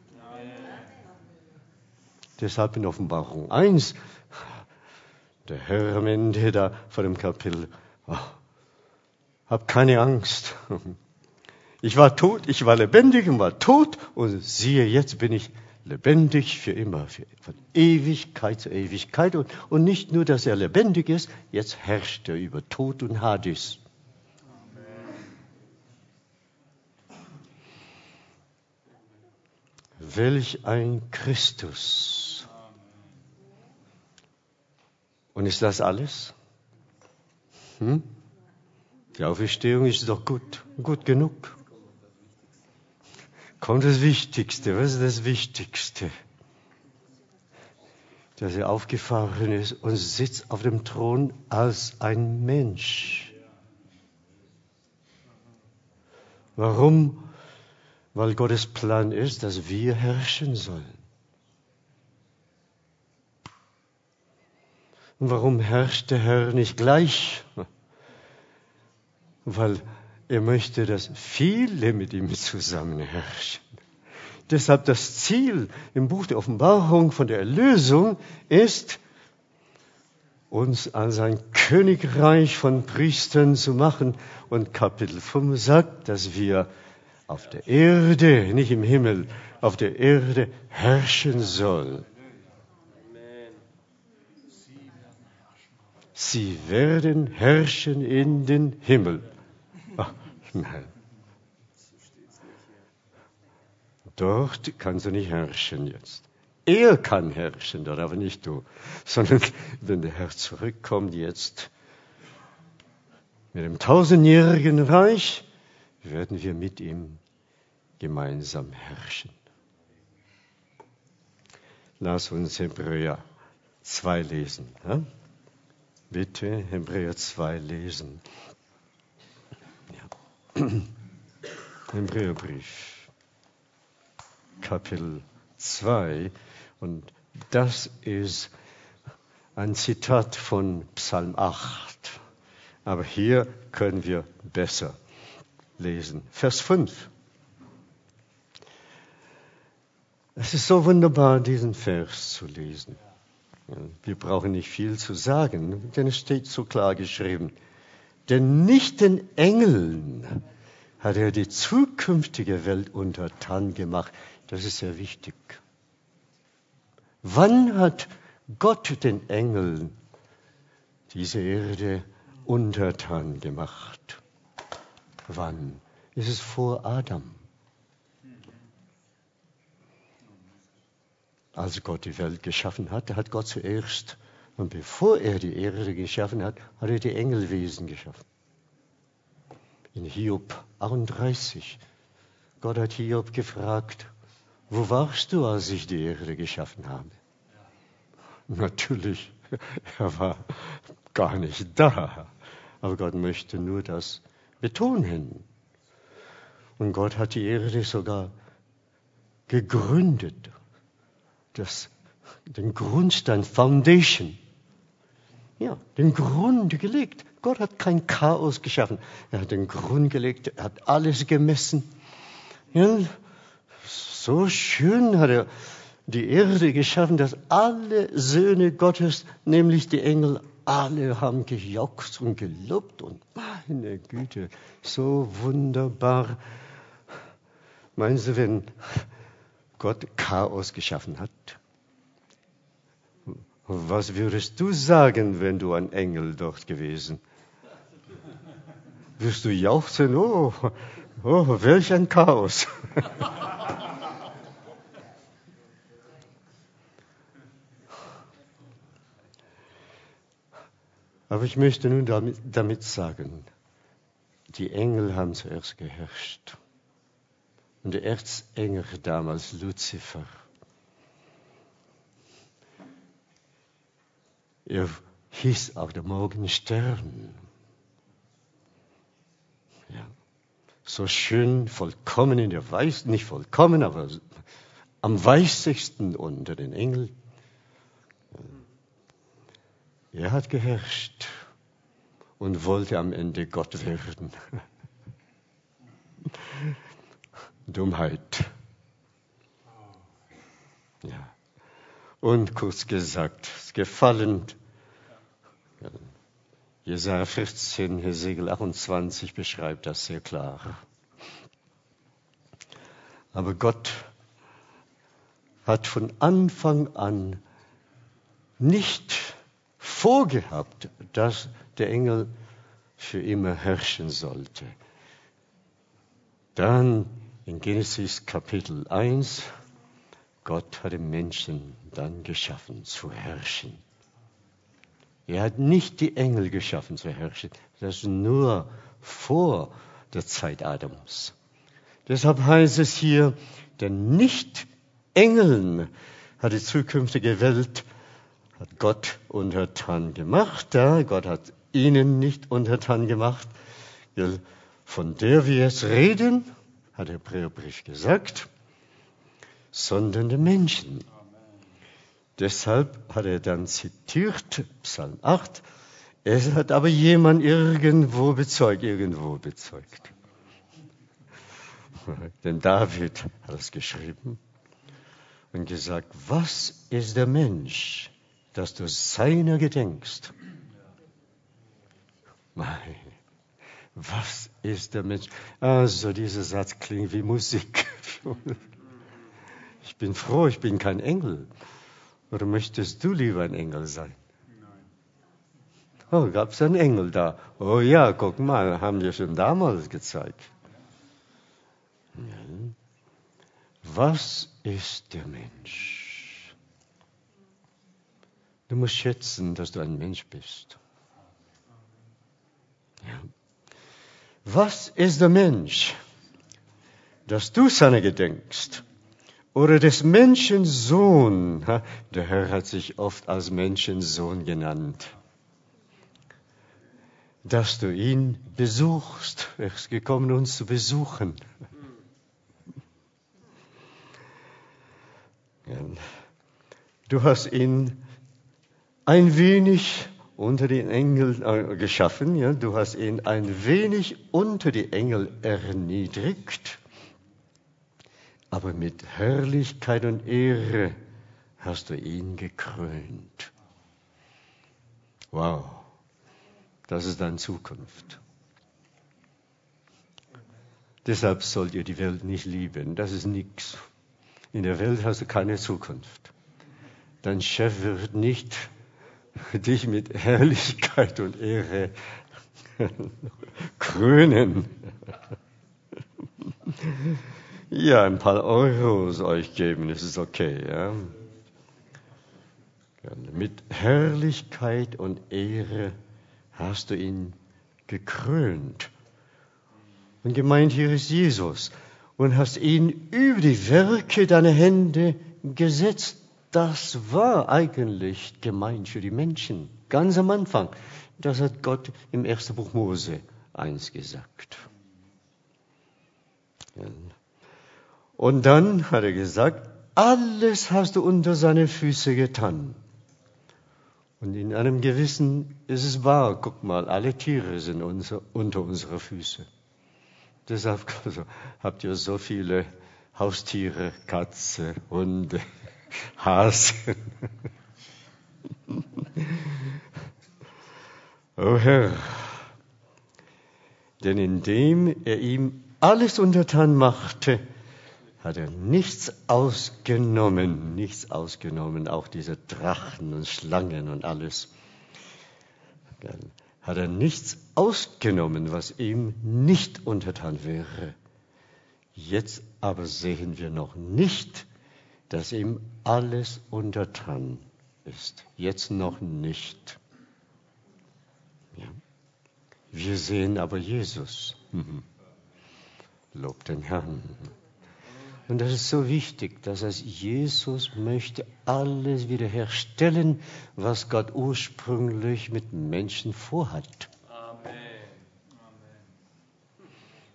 Deshalb in Offenbarung eins, der Herr am Ende da vor dem Kapitel, oh, hab keine Angst. Ich war tot, ich war lebendig und war tot, und siehe, jetzt bin ich lebendig für immer, für, von Ewigkeit zu Ewigkeit. Und, und nicht nur, dass er lebendig ist, jetzt herrscht er über Tod und Hades. Welch ein Christus. ist das alles? Hm? Die Auferstehung ist doch gut, gut genug. Kommt das Wichtigste. Was ist das Wichtigste? Dass er aufgefahren ist und sitzt auf dem Thron als ein Mensch. Warum? Weil Gottes Plan ist, dass wir herrschen sollen. Und warum herrscht der Herr nicht gleich? Weil er möchte, dass viele mit ihm zusammen herrschen. Deshalb das Ziel im Buch der Offenbarung von der Erlösung ist, uns als ein Königreich von Priestern zu machen. Und Kapitel fünf sagt, dass wir auf der Erde, nicht im Himmel, auf der Erde herrschen sollen. Sie werden herrschen in den Himmel. Ach, nein. Dort kannst du nicht herrschen jetzt. Er kann herrschen dort, aber nicht du. Sondern wenn der Herr zurückkommt jetzt mit dem tausendjährigen Reich, werden wir mit ihm gemeinsam herrschen. Lass uns Hebräer zwei lesen. Ja? Bitte Hebräer zwei lesen. Ja. Hebräerbrief. Kapitel zwei, und das ist ein Zitat von Psalm acht. Aber hier können wir besser lesen. Vers fünf. Es ist so wunderbar, diesen Vers zu lesen. Wir brauchen nicht viel zu sagen, denn es steht so klar geschrieben. Denn nicht den Engeln hat er die zukünftige Welt untertan gemacht. Das ist sehr wichtig. Wann hat Gott den Engeln diese Erde untertan gemacht? Wann? Ist es vor Adam? Als Gott die Welt geschaffen hat, hat Gott zuerst, und bevor er die Erde geschaffen hat, hat er die Engelwesen geschaffen. In Hiob einunddreißig. Gott hat Hiob gefragt, wo warst du, als ich die Erde geschaffen habe? Ja. Natürlich, er war gar nicht da. Aber Gott möchte nur das betonen. Und Gott hat die Erde sogar gegründet. Das, den Grundstein, Foundation. Ja, den Grund gelegt. Gott hat kein Chaos geschaffen. Er hat den Grund gelegt, er hat alles gemessen. Ja, so schön hat er die Erde geschaffen, dass alle Söhne Gottes, nämlich die Engel, alle haben gejauchzt und gelobt. Und meine Güte, so wunderbar. Meinen Sie, wenn Gott Chaos geschaffen hat? Was würdest du sagen, wenn du ein Engel dort gewesen? Wirst du jauchzen, oh, oh, welch ein Chaos. Aber ich möchte nun damit, damit sagen, die Engel haben zuerst geherrscht. Und der Erzengel damals, Luzifer, er hieß auch der Morgenstern. Ja, so schön, vollkommen in der Weiß, nicht vollkommen, aber am weißigsten unter den Engeln. Er hat geherrscht und wollte am Ende Gott werden. Dummheit. Ja. Und kurz gesagt, gefallen. Jesaja vierzehn, Hesekiel achtundzwanzig beschreibt das sehr klar. Aber Gott hat von Anfang an nicht vorgehabt, dass der Engel für immer herrschen sollte. Dann in Genesis Kapitel eins, Gott hat den Menschen dann geschaffen zu herrschen. Er hat nicht die Engel geschaffen zu herrschen. Das ist nur vor der Zeit Adams. Deshalb heißt es hier, denn nicht Engeln hat die zukünftige Welt, hat Gott untertan gemacht. Ja, Gott hat ihnen nicht untertan gemacht. Von der wir jetzt reden, hat der Hebräerbrief gesagt, sondern der Menschen. Deshalb hat er dann zitiert, Psalm acht, es hat aber jemand irgendwo bezeugt, irgendwo bezeugt. Denn David hat es geschrieben und gesagt, was ist der Mensch, dass du seiner gedenkst? Mein, was ist der Mensch? Also dieser Satz klingt wie Musik. Ich bin froh, ich bin kein Engel. Oder möchtest du lieber ein Engel sein? Oh, gab es einen Engel da? Oh ja, guck mal, haben wir schon damals gezeigt. Was ist der Mensch? Du musst schätzen, dass du ein Mensch bist. Ja. Was ist der Mensch, dass du seiner gedenkst? Oder des Menschen Sohn. Der Herr hat sich oft als Menschensohn genannt. Dass du ihn besuchst. Er ist gekommen, uns zu besuchen. Du hast ihn ein wenig unter die Engel äh, geschaffen. Ja? Du hast ihn ein wenig unter die Engel erniedrigt. Aber mit Herrlichkeit und Ehre hast du ihn gekrönt. Wow, das ist deine Zukunft. Deshalb sollt ihr die Welt nicht lieben. Das ist nichts. In der Welt hast du keine Zukunft. Dein Chef wird nicht dich mit Herrlichkeit und Ehre krönen. Ja, ein paar Euros euch geben, das ist okay. Ja? Mit Herrlichkeit und Ehre hast du ihn gekrönt. Und gemeint hier ist Jesus. Und hast ihn über die Werke deiner Hände gesetzt. Das war eigentlich gemeint für die Menschen. Ganz am Anfang. Das hat Gott im ersten Buch Mose eins gesagt. Ja. Und dann hat er gesagt, alles hast du unter seine Füße getan. Und in einem gewissen ist es wahr, guck mal, alle Tiere sind unser, unter unsere Füße. Deshalb also, habt ihr so viele Haustiere, Katze, Hunde, Hasen. O Herr, denn indem er ihm alles untertan machte, hat er nichts ausgenommen, nichts ausgenommen, auch diese Drachen und Schlangen und alles. Hat er nichts ausgenommen, was ihm nicht untertan wäre. Jetzt aber sehen wir noch nicht, dass ihm alles untertan ist. Jetzt noch nicht. Ja. Wir sehen aber Jesus. Mhm. Lob den Herrn. Und das ist so wichtig, dass heißt, Jesus möchte alles wiederherstellen, was Gott ursprünglich mit Menschen vorhat. Amen. Amen.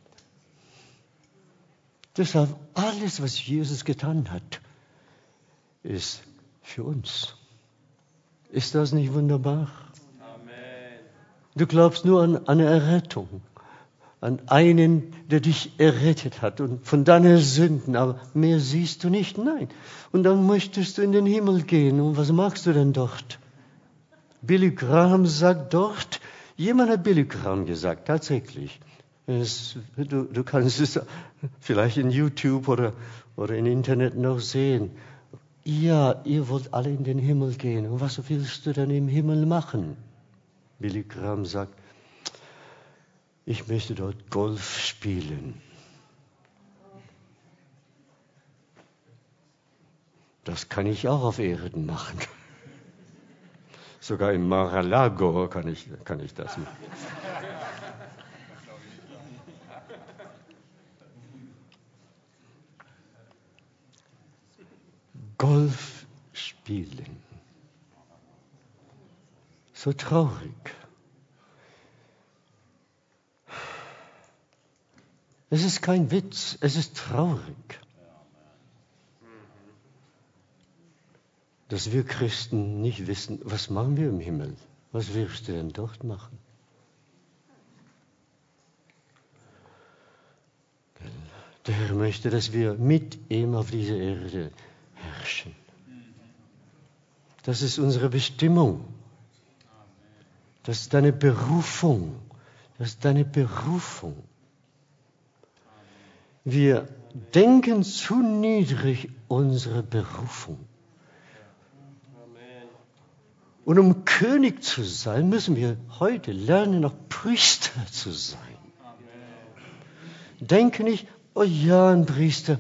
Deshalb alles, was Jesus getan hat, ist für uns. Ist das nicht wunderbar? Amen. Du glaubst nur an eine Errettung. An einen, der dich errettet hat und von deinen Sünden, aber mehr siehst du nicht, nein. Und dann möchtest du in den Himmel gehen und was machst du denn dort? Billy Graham sagt dort, jemand hat Billy Graham gesagt, tatsächlich. Es, du, du kannst es vielleicht in YouTube oder, oder im Internet noch sehen. Ja, ihr wollt alle in den Himmel gehen und was willst du denn im Himmel machen? Billy Graham sagt, ich möchte dort Golf spielen. Das kann ich auch auf Erden machen. Sogar im Mar-a-Lago kann ich, kann ich das machen. Golf spielen. So traurig. Es ist kein Witz, es ist traurig, dass wir Christen nicht wissen, was machen wir im Himmel? Was wirst du denn dort machen? Der Herr möchte, dass wir mit ihm auf dieser Erde herrschen. Das ist unsere Bestimmung. Das ist deine Berufung. Das ist deine Berufung. Wir denken zu niedrig unsere Berufung. Und um König zu sein, müssen wir heute lernen, auch Priester zu sein. Denke nicht, oh ja, ein Priester,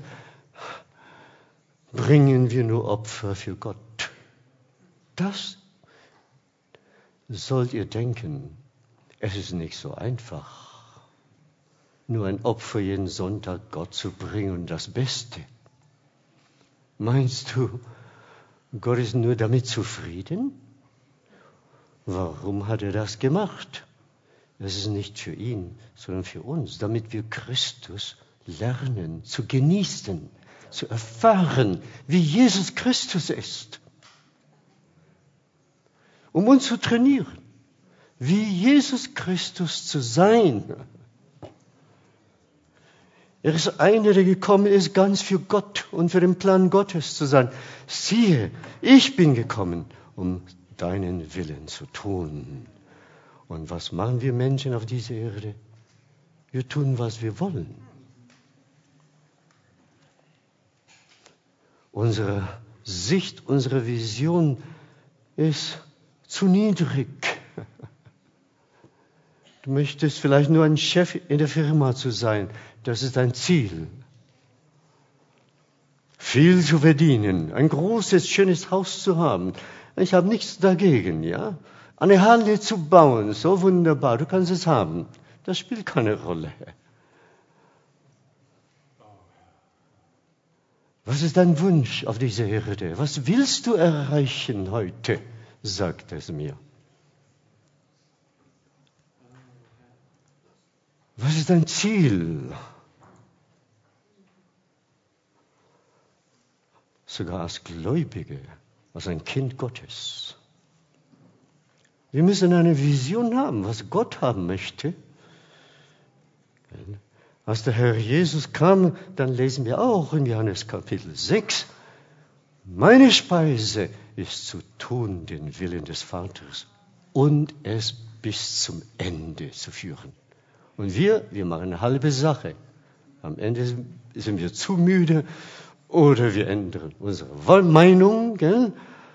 bringen wir nur Opfer für Gott. Das sollt ihr denken. Es ist nicht so einfach, nur ein Opfer jeden Sonntag Gott zu bringen und das Beste. Meinst du, Gott ist nur damit zufrieden? Warum hat er das gemacht? Es ist nicht für ihn, sondern für uns, damit wir Christus lernen, zu genießen, zu erfahren, wie Jesus Christus ist. Um uns zu trainieren, wie Jesus Christus zu sein. Er ist einer, der gekommen ist, ganz für Gott und für den Plan Gottes zu sein. Siehe, ich bin gekommen, um deinen Willen zu tun. Und was machen wir Menschen auf dieser Erde? Wir tun, was wir wollen. Unsere Sicht, unsere Vision ist zu niedrig. Du möchtest vielleicht nur ein Chef in der Firma zu sein. Das ist dein Ziel. Viel zu verdienen, ein großes, schönes Haus zu haben. Ich habe nichts dagegen, ja. Eine Halle zu bauen, so wunderbar, du kannst es haben. Das spielt keine Rolle. Was ist dein Wunsch auf dieser Erde? Was willst du erreichen heute? Sagt es mir. Was ist dein Ziel? Sogar als Gläubige, als ein Kind Gottes. Wir müssen eine Vision haben, was Gott haben möchte. Als der Herr Jesus kam, dann lesen wir auch in Johannes Kapitel sechs, meine Speise ist zu tun den Willen des Vaters und es bis zum Ende zu führen. Und wir, wir machen eine halbe Sache. Am Ende sind wir zu müde oder wir ändern unsere Meinung, gell?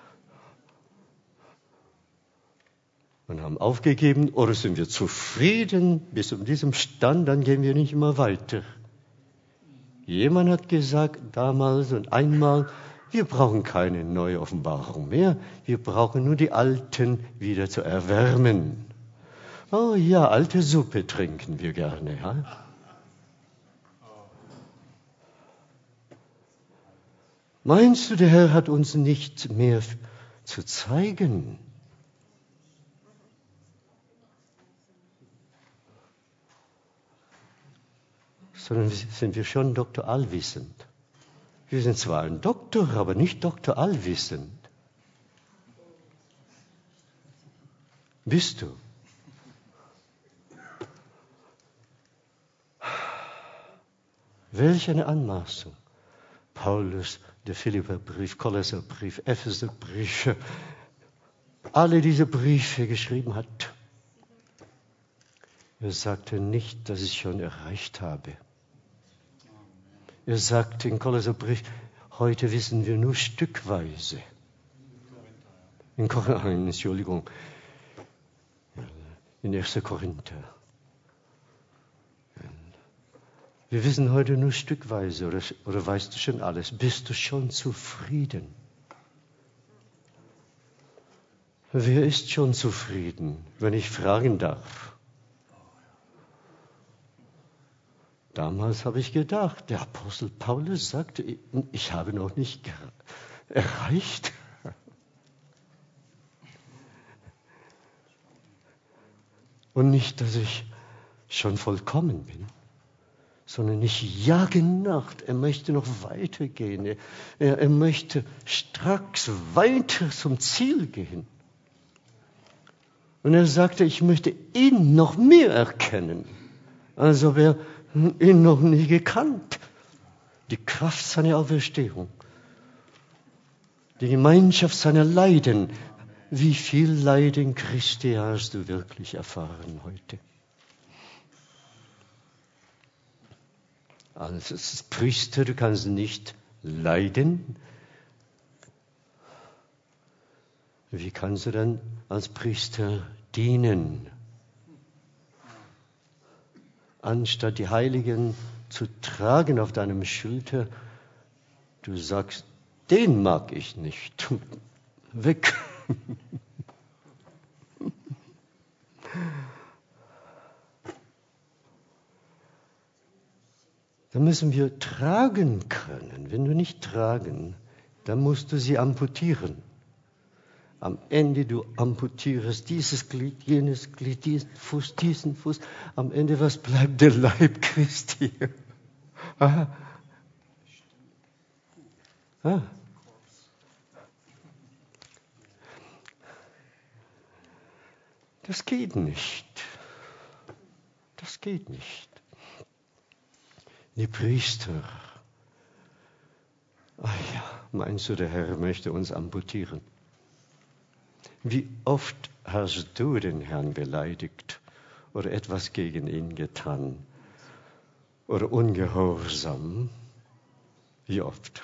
Und haben aufgegeben oder sind wir zufrieden bis zu diesem Stand, dann gehen wir nicht immer weiter. Jemand hat gesagt damals und einmal, wir brauchen keine neue Offenbarung mehr, wir brauchen nur die alten wieder zu erwärmen. Oh ja, alte Suppe trinken wir gerne. Ja? Meinst du, der Herr hat uns nicht mehr zu zeigen? Sondern sind wir schon Doktor Allwissend. Wir sind zwar ein Doktor, aber nicht Doktor Allwissend. Bist du? Welch eine Anmaßung. Paulus, der Philipperbrief, Kolosserbrief, Epheserbrief, alle diese Briefe geschrieben hat. Er sagte nicht, dass ich schon erreicht habe. Er sagte in Kolosserbrief, heute wissen wir nur stückweise. In Korinther, Entschuldigung, in erster Korinther. Wir wissen heute nur stückweise, oder, oder weißt du schon alles? Bist du schon zufrieden? Wer ist schon zufrieden, wenn ich fragen darf? Damals habe ich gedacht, der Apostel Paulus sagte, ich habe noch nicht erreicht. Und nicht, dass ich schon vollkommen bin, sondern ich jage nach. Er möchte noch weitergehen. Er, er möchte stracks weiter zum Ziel gehen. Und er sagte, ich möchte ihn noch mehr erkennen, als ob er ihn noch nie gekannt. Die Kraft seiner Auferstehung, die Gemeinschaft seiner Leiden. Wie viel Leiden Christi hast du wirklich erfahren heute? Als Priester, du kannst nicht leiden. Wie kannst du dann als Priester dienen? Anstatt die Heiligen zu tragen auf deinem Schulter, du sagst, den mag ich nicht. Weg. Da müssen wir tragen können. Wenn du nicht tragen, dann musst du sie amputieren. Am Ende du amputierst dieses Glied, jenes Glied, diesen Fuß, diesen Fuß. Am Ende, was bleibt? Der Leib Christi. Ah. Ah. Das geht nicht. Das geht nicht. Die Priester. Ach ja, meinst du, der Herr möchte uns amputieren? Wie oft hast du den Herrn beleidigt oder etwas gegen ihn getan oder ungehorsam? Wie oft?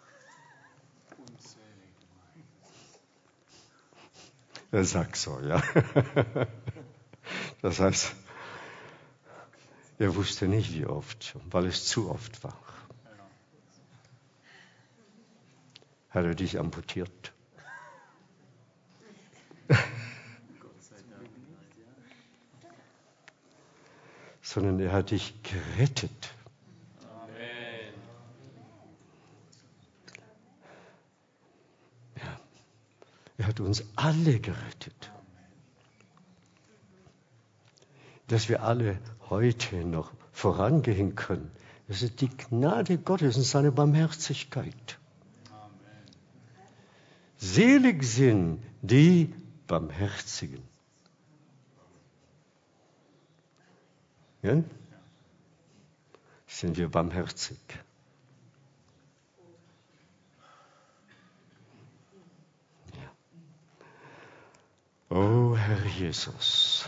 Er sagt so, ja. Das heißt, er wusste nicht, wie oft, weil es zu oft war. Hat er dich amputiert? Sondern er hat dich gerettet. Amen. Ja. Er hat uns alle gerettet. Dass wir alle heute noch vorangehen können. Das ist die Gnade Gottes und seine Barmherzigkeit. Amen. Selig sind die Barmherzigen. Ja? Sind wir barmherzig? Ja. Oh Herr Jesus,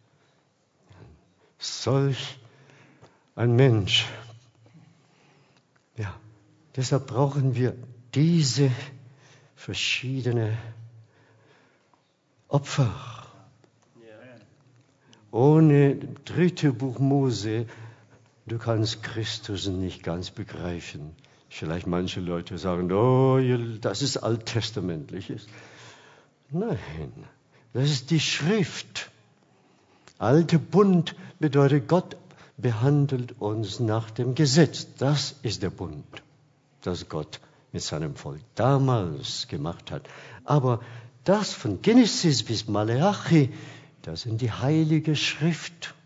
solch ein Mensch. Ja, deshalb brauchen wir diese verschiedenen Opfer. Ohne dritte Buch Mose, du kannst Christus nicht ganz begreifen. Vielleicht manche Leute sagen, oh, das ist alttestamentliches. Nein, das ist die Schrift. Alter Bund bedeutet, Gott behandelt uns nach dem Gesetz. Das ist der Bund, das Gott mit seinem Volk damals gemacht hat. Aber das von Genesis bis Maleachi, das sind die Heilige Schrift.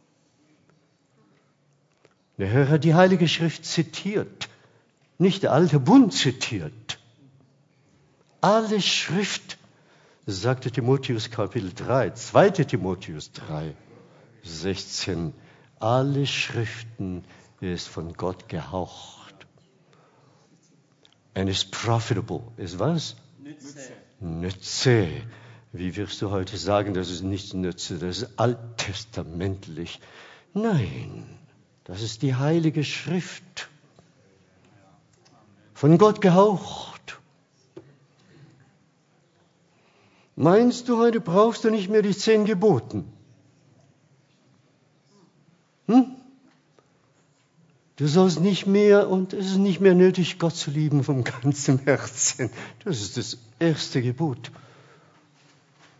Der Herr hat die Heilige Schrift zitiert, nicht der alte Bund zitiert. Alle Schrift, sagte Timotheus Kapitel drei, zweiter Timotheus drei, sechzehn, alle Schriften ist von Gott gehaucht. And is profitable. Ist was? Nütze. Nütze. Wie wirst du heute sagen, das ist nicht Nütze, das ist alttestamentlich? Nein, das ist die Heilige Schrift. Von Gott gehaucht. Meinst du, heute brauchst du nicht mehr die zehn Geboten? Hm? Du sollst nicht mehr, und es ist nicht mehr nötig, Gott zu lieben vom ganzen Herzen. Das ist das erste Gebot.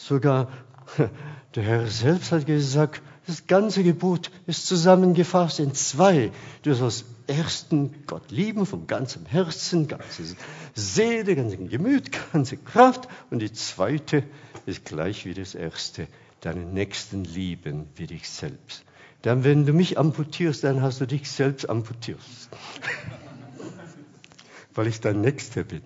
Sogar der Herr selbst hat gesagt, das ganze Gebot ist zusammengefasst in zwei. Du sollst ersten Gott lieben von ganzem Herzen, ganze Seele, ganzem Gemüt, ganze Kraft. Und die zweite ist gleich wie das erste, deinen Nächsten lieben wie dich selbst. Dann, wenn du mich amputierst, dann hast du dich selbst amputiert. Weil ich dein Nächster bin.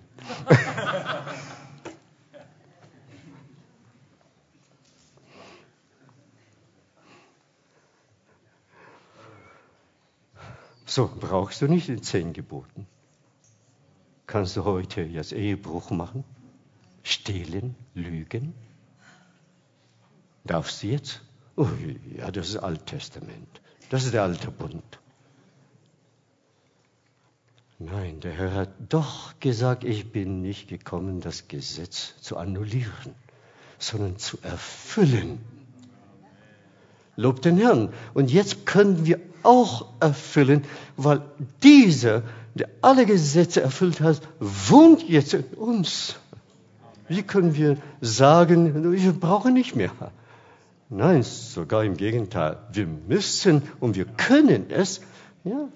So, brauchst du nicht die zehn Geboten. Kannst du heute jetzt Ehebruch machen? Stehlen, lügen? Darfst du jetzt? Oh ja, das ist Alttestament. Das ist der alte Bund. Nein, der Herr hat doch gesagt, ich bin nicht gekommen, das Gesetz zu annullieren, sondern zu erfüllen. Lob den Herrn. Und jetzt können wir auch erfüllen, weil dieser, der alle Gesetze erfüllt hat, wohnt jetzt in uns. Wie können wir sagen, wir brauchen nicht mehr? Nein, sogar im Gegenteil. Wir müssen und wir können es, ja.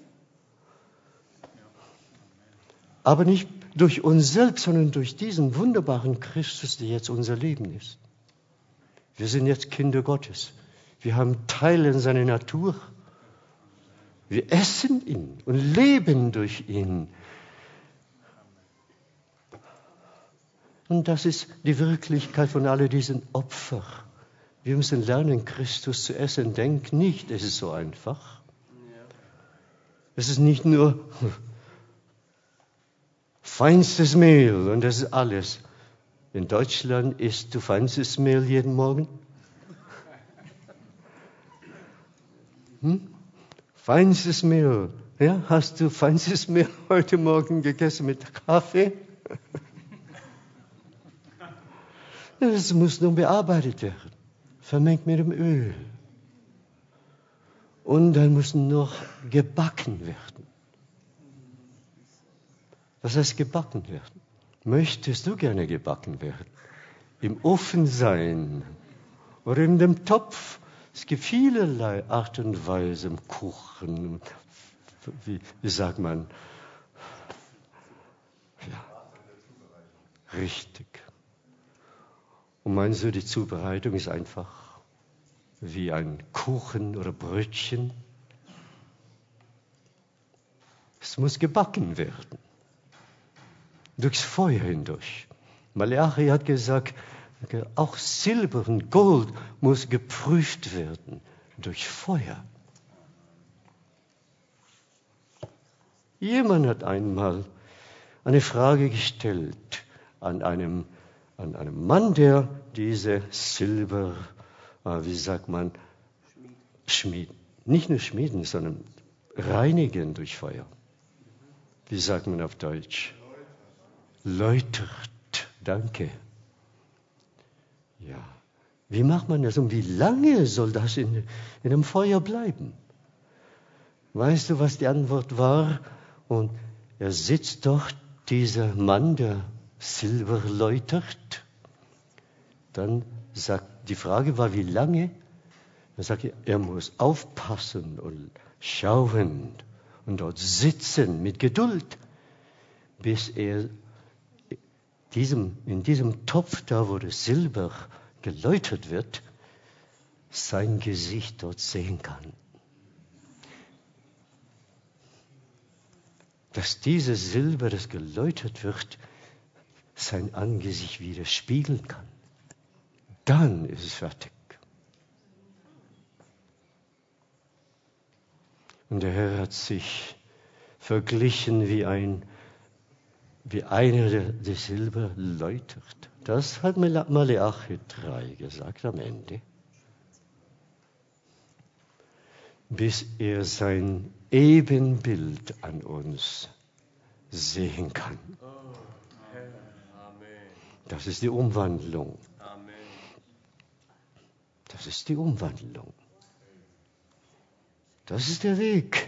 Aber nicht durch uns selbst, sondern durch diesen wunderbaren Christus, der jetzt unser Leben ist. Wir sind jetzt Kinder Gottes. Wir haben Teil in seiner Natur. Wir essen ihn und leben durch ihn. Und das ist die Wirklichkeit von all diesen Opfern. Wir müssen lernen, Christus zu essen. Denk nicht, es ist so einfach. Es ist nicht nur feinstes Mehl und das ist alles. In Deutschland isst du feinstes Mehl jeden Morgen? Hm? Feinstes Mehl. Ja, hast du feinstes Mehl heute Morgen gegessen mit Kaffee? Das muss nun bearbeitet werden. Vermengt mit dem Öl. Und dann muss noch gebacken werden. Was heißt gebacken werden? Möchtest du gerne gebacken werden? Im Ofen sein oder in dem Topf? Es gibt vielerlei Art und Weise im Kuchen. Wie, wie sagt man? Ja, richtig. Und meinst du, die Zubereitung ist einfach wie ein Kuchen oder Brötchen? Es muss gebacken werden. Durchs Feuer hindurch. Malachi hat gesagt, auch Silber und Gold muss geprüft werden durch Feuer. Jemand hat einmal eine Frage gestellt an einem, an einem Mann, der diese Silber, äh, wie sagt man, schmieden. Nicht nur schmieden, sondern reinigen durch Feuer. Wie sagt man auf Deutsch? Läutert. Danke. Ja. Wie macht man das und wie lange soll das in, in dem Feuer bleiben? Weißt du, was die Antwort war? Und er sitzt dort, dieser Mann, der Silber läutert. Dann sagt, die Frage war, wie lange? Dann sagt er, er muss aufpassen und schauen und dort sitzen mit Geduld, bis er diesem, in diesem Topf, da wo das Silber geläutert wird, sein Gesicht dort sehen kann. Dass dieses Silber, das geläutert wird, sein Angesicht wieder spiegeln kann. Dann ist es fertig. Und der Herr hat sich verglichen wie ein wie einer, der, der Silber läutert. Das hat Malachi drei gesagt am Ende. Bis er sein Ebenbild an uns sehen kann. Das ist die Umwandlung. Das ist die Umwandlung. Das ist der Weg.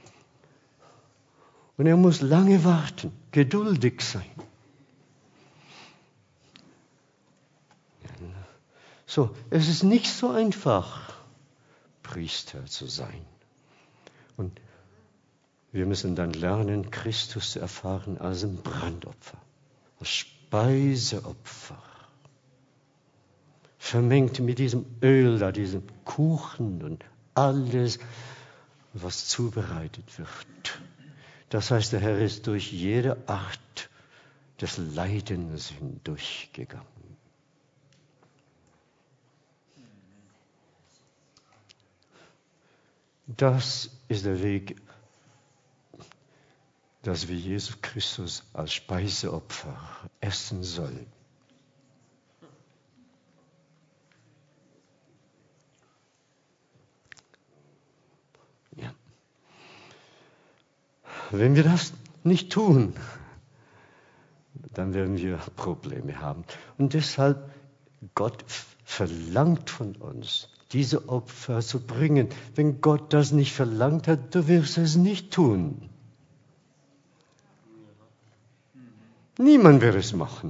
Und er muss lange warten, geduldig sein. So, es ist nicht so einfach, Priester zu sein. Und wir müssen dann lernen, Christus zu erfahren als ein Brandopfer, als Speiseopfer. Vermengt mit diesem Öl da, diesem Kuchen und alles, was zubereitet wird. Das heißt, der Herr ist durch jede Art des Leidens hindurchgegangen. Das ist der Weg, dass wir Jesus Christus als Speiseopfer essen sollen. Ja. Wenn wir das nicht tun, dann werden wir Probleme haben. Und deshalb, Gott verlangt von uns, diese Opfer zu bringen. Wenn Gott das nicht verlangt hat, du wirst es nicht tun. Niemand wird es machen.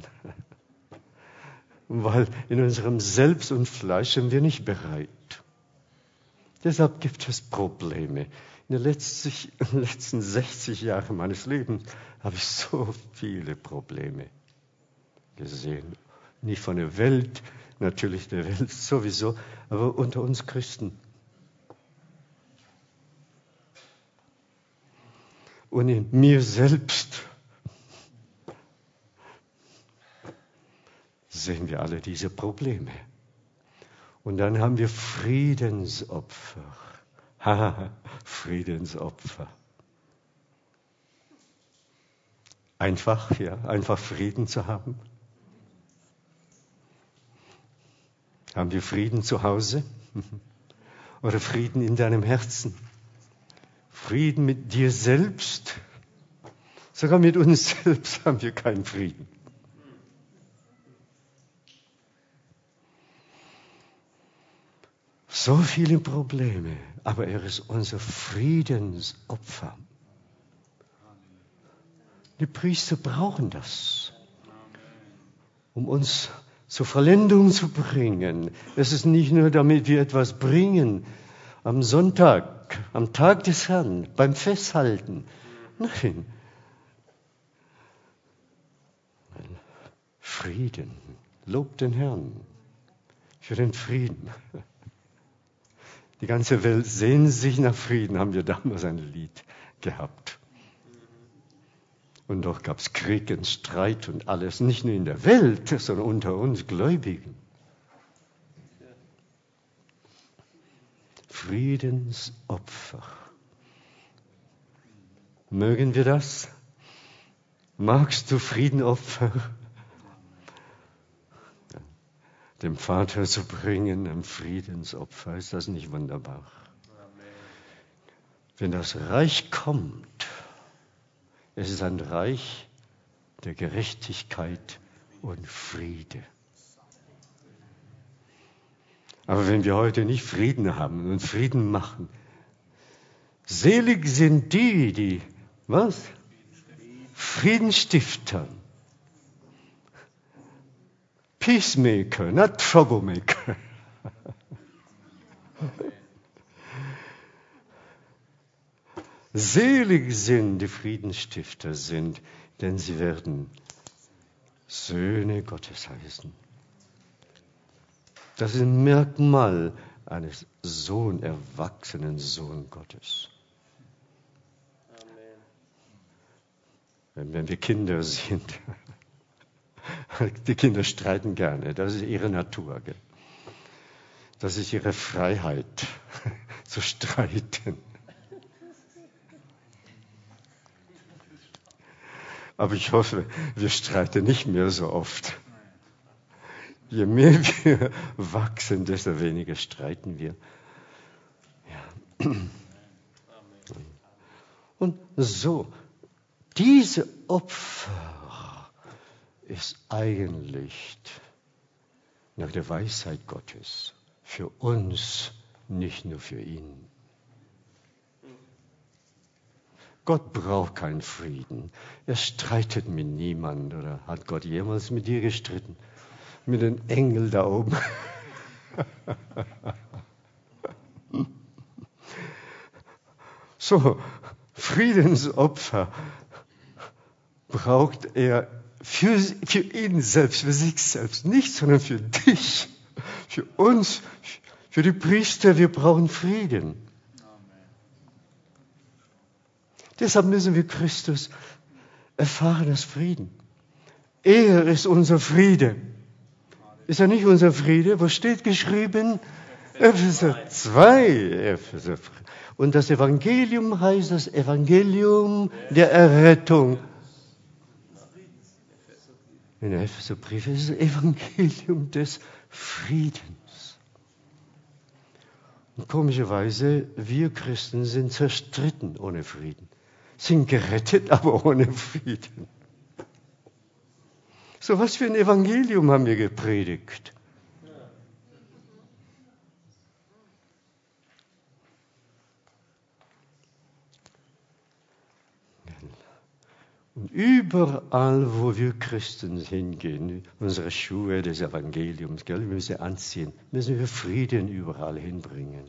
Weil in unserem Selbst und Fleisch sind wir nicht bereit. Deshalb gibt es Probleme. In den letzten, in den letzten sechzig Jahren meines Lebens habe ich so viele Probleme gesehen. Nicht von der Welt, natürlich der Welt sowieso, aber unter uns Christen. Und in mir selbst sehen wir alle diese Probleme. Und dann haben wir Friedensopfer. Ha, Friedensopfer. Einfach, ja, einfach Frieden zu haben. Haben wir Frieden zu Hause? Oder Frieden in deinem Herzen? Frieden mit dir selbst? Sogar mit uns selbst haben wir keinen Frieden. So viele Probleme, aber er ist unser Friedensopfer. Die Priester brauchen das, um uns zur Vollendung zu bringen. Es ist nicht nur, damit wir etwas bringen am Sonntag, am Tag des Herrn, beim Festhalten. Nein. Frieden. Lob den Herrn für den Frieden. Die ganze Welt sehnt sich nach Frieden, haben wir damals ein Lied gehabt. Und doch gab es Krieg und Streit und alles, nicht nur in der Welt, sondern unter uns Gläubigen. Friedensopfer. Mögen wir das? Magst du Friedenopfer? Dem Vater zu bringen, ein Friedensopfer, ist das nicht wunderbar? Wenn das Reich kommt, es ist ein Reich der Gerechtigkeit und Friede. Aber wenn wir heute nicht Frieden haben und Frieden machen, selig sind die, die, was? Frieden stiften. Peacemaker, not troublemaker. Selig sind die Friedensstifter sind, denn sie werden Söhne Gottes heißen. Das ist ein Merkmal eines Sohn, erwachsenen Sohn Gottes. Wenn, wenn wir Kinder sind, die Kinder streiten gerne, das ist ihre Natur. Gell? Das ist ihre Freiheit, zu streiten. Aber ich hoffe, wir streiten nicht mehr so oft. Je mehr wir wachsen, desto weniger streiten wir. Ja. Und so, diese Opfer ist eigentlich nach der Weisheit Gottes für uns, nicht nur für ihn. Gott braucht keinen Frieden. Er streitet mit niemandem. Oder hat Gott jemals mit dir gestritten? Mit den Engeln da oben? So, Friedensopfer braucht er für, für ihn selbst, für sich selbst, nicht, sondern für dich, für uns, für die Priester. Wir brauchen Frieden. Deshalb müssen wir Christus erfahren als Frieden. Er ist unser Friede. Ist er nicht unser Friede? Wo steht geschrieben? Epheser zwei. Epheser. Und das Evangelium heißt das Evangelium der Errettung. In der Epheserbrief ist das Evangelium des Friedens. Und komischerweise, wir Christen sind zerstritten ohne Frieden. Sind gerettet, aber ohne Frieden. So was für ein Evangelium haben wir gepredigt? Und überall, wo wir Christen hingehen, unsere Schuhe des Evangeliums, gell, wir müssen anziehen, müssen wir Frieden überall hinbringen.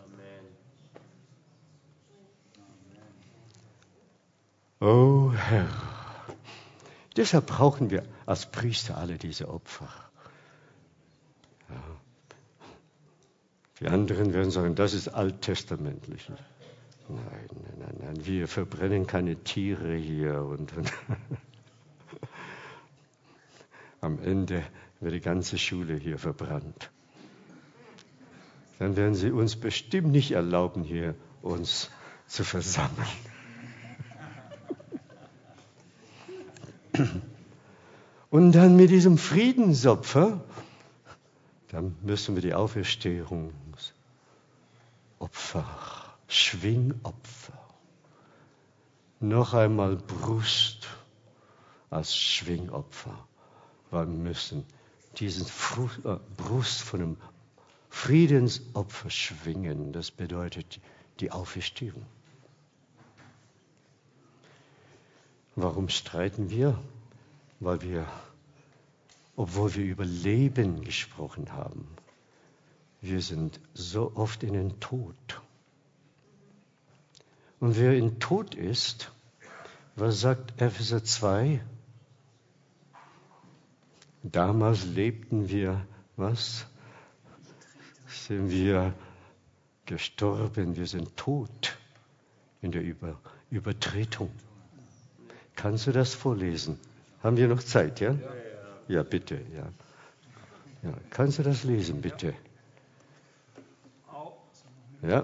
Oh Herr, deshalb brauchen wir als Priester alle diese Opfer. Ja. Die anderen werden sagen, das ist alttestamentlich. Nein, nein, nein, nein, wir verbrennen keine Tiere hier. Und, und am Ende wird die ganze Schule hier verbrannt. Dann werden sie uns bestimmt nicht erlauben, hier uns zu versammeln. Und dann mit diesem Friedensopfer, dann müssen wir die Auferstehungsopfer, Schwingopfer, noch einmal Brust als Schwingopfer. Wir müssen diesen äh, Brust von einem Friedensopfer schwingen. Das bedeutet die Auferstehung. Warum streiten wir? Weil wir, obwohl wir über Leben gesprochen haben, wir sind so oft in den Tod. Und wer in Tod ist, was sagt Epheser zwei? Damals lebten wir, was? Sind wir gestorben, wir sind tot in der Über- Übertretung. Kannst du das vorlesen? Haben wir noch Zeit, ja? Ja, bitte, ja. Ja, kannst du das lesen, bitte? Ja.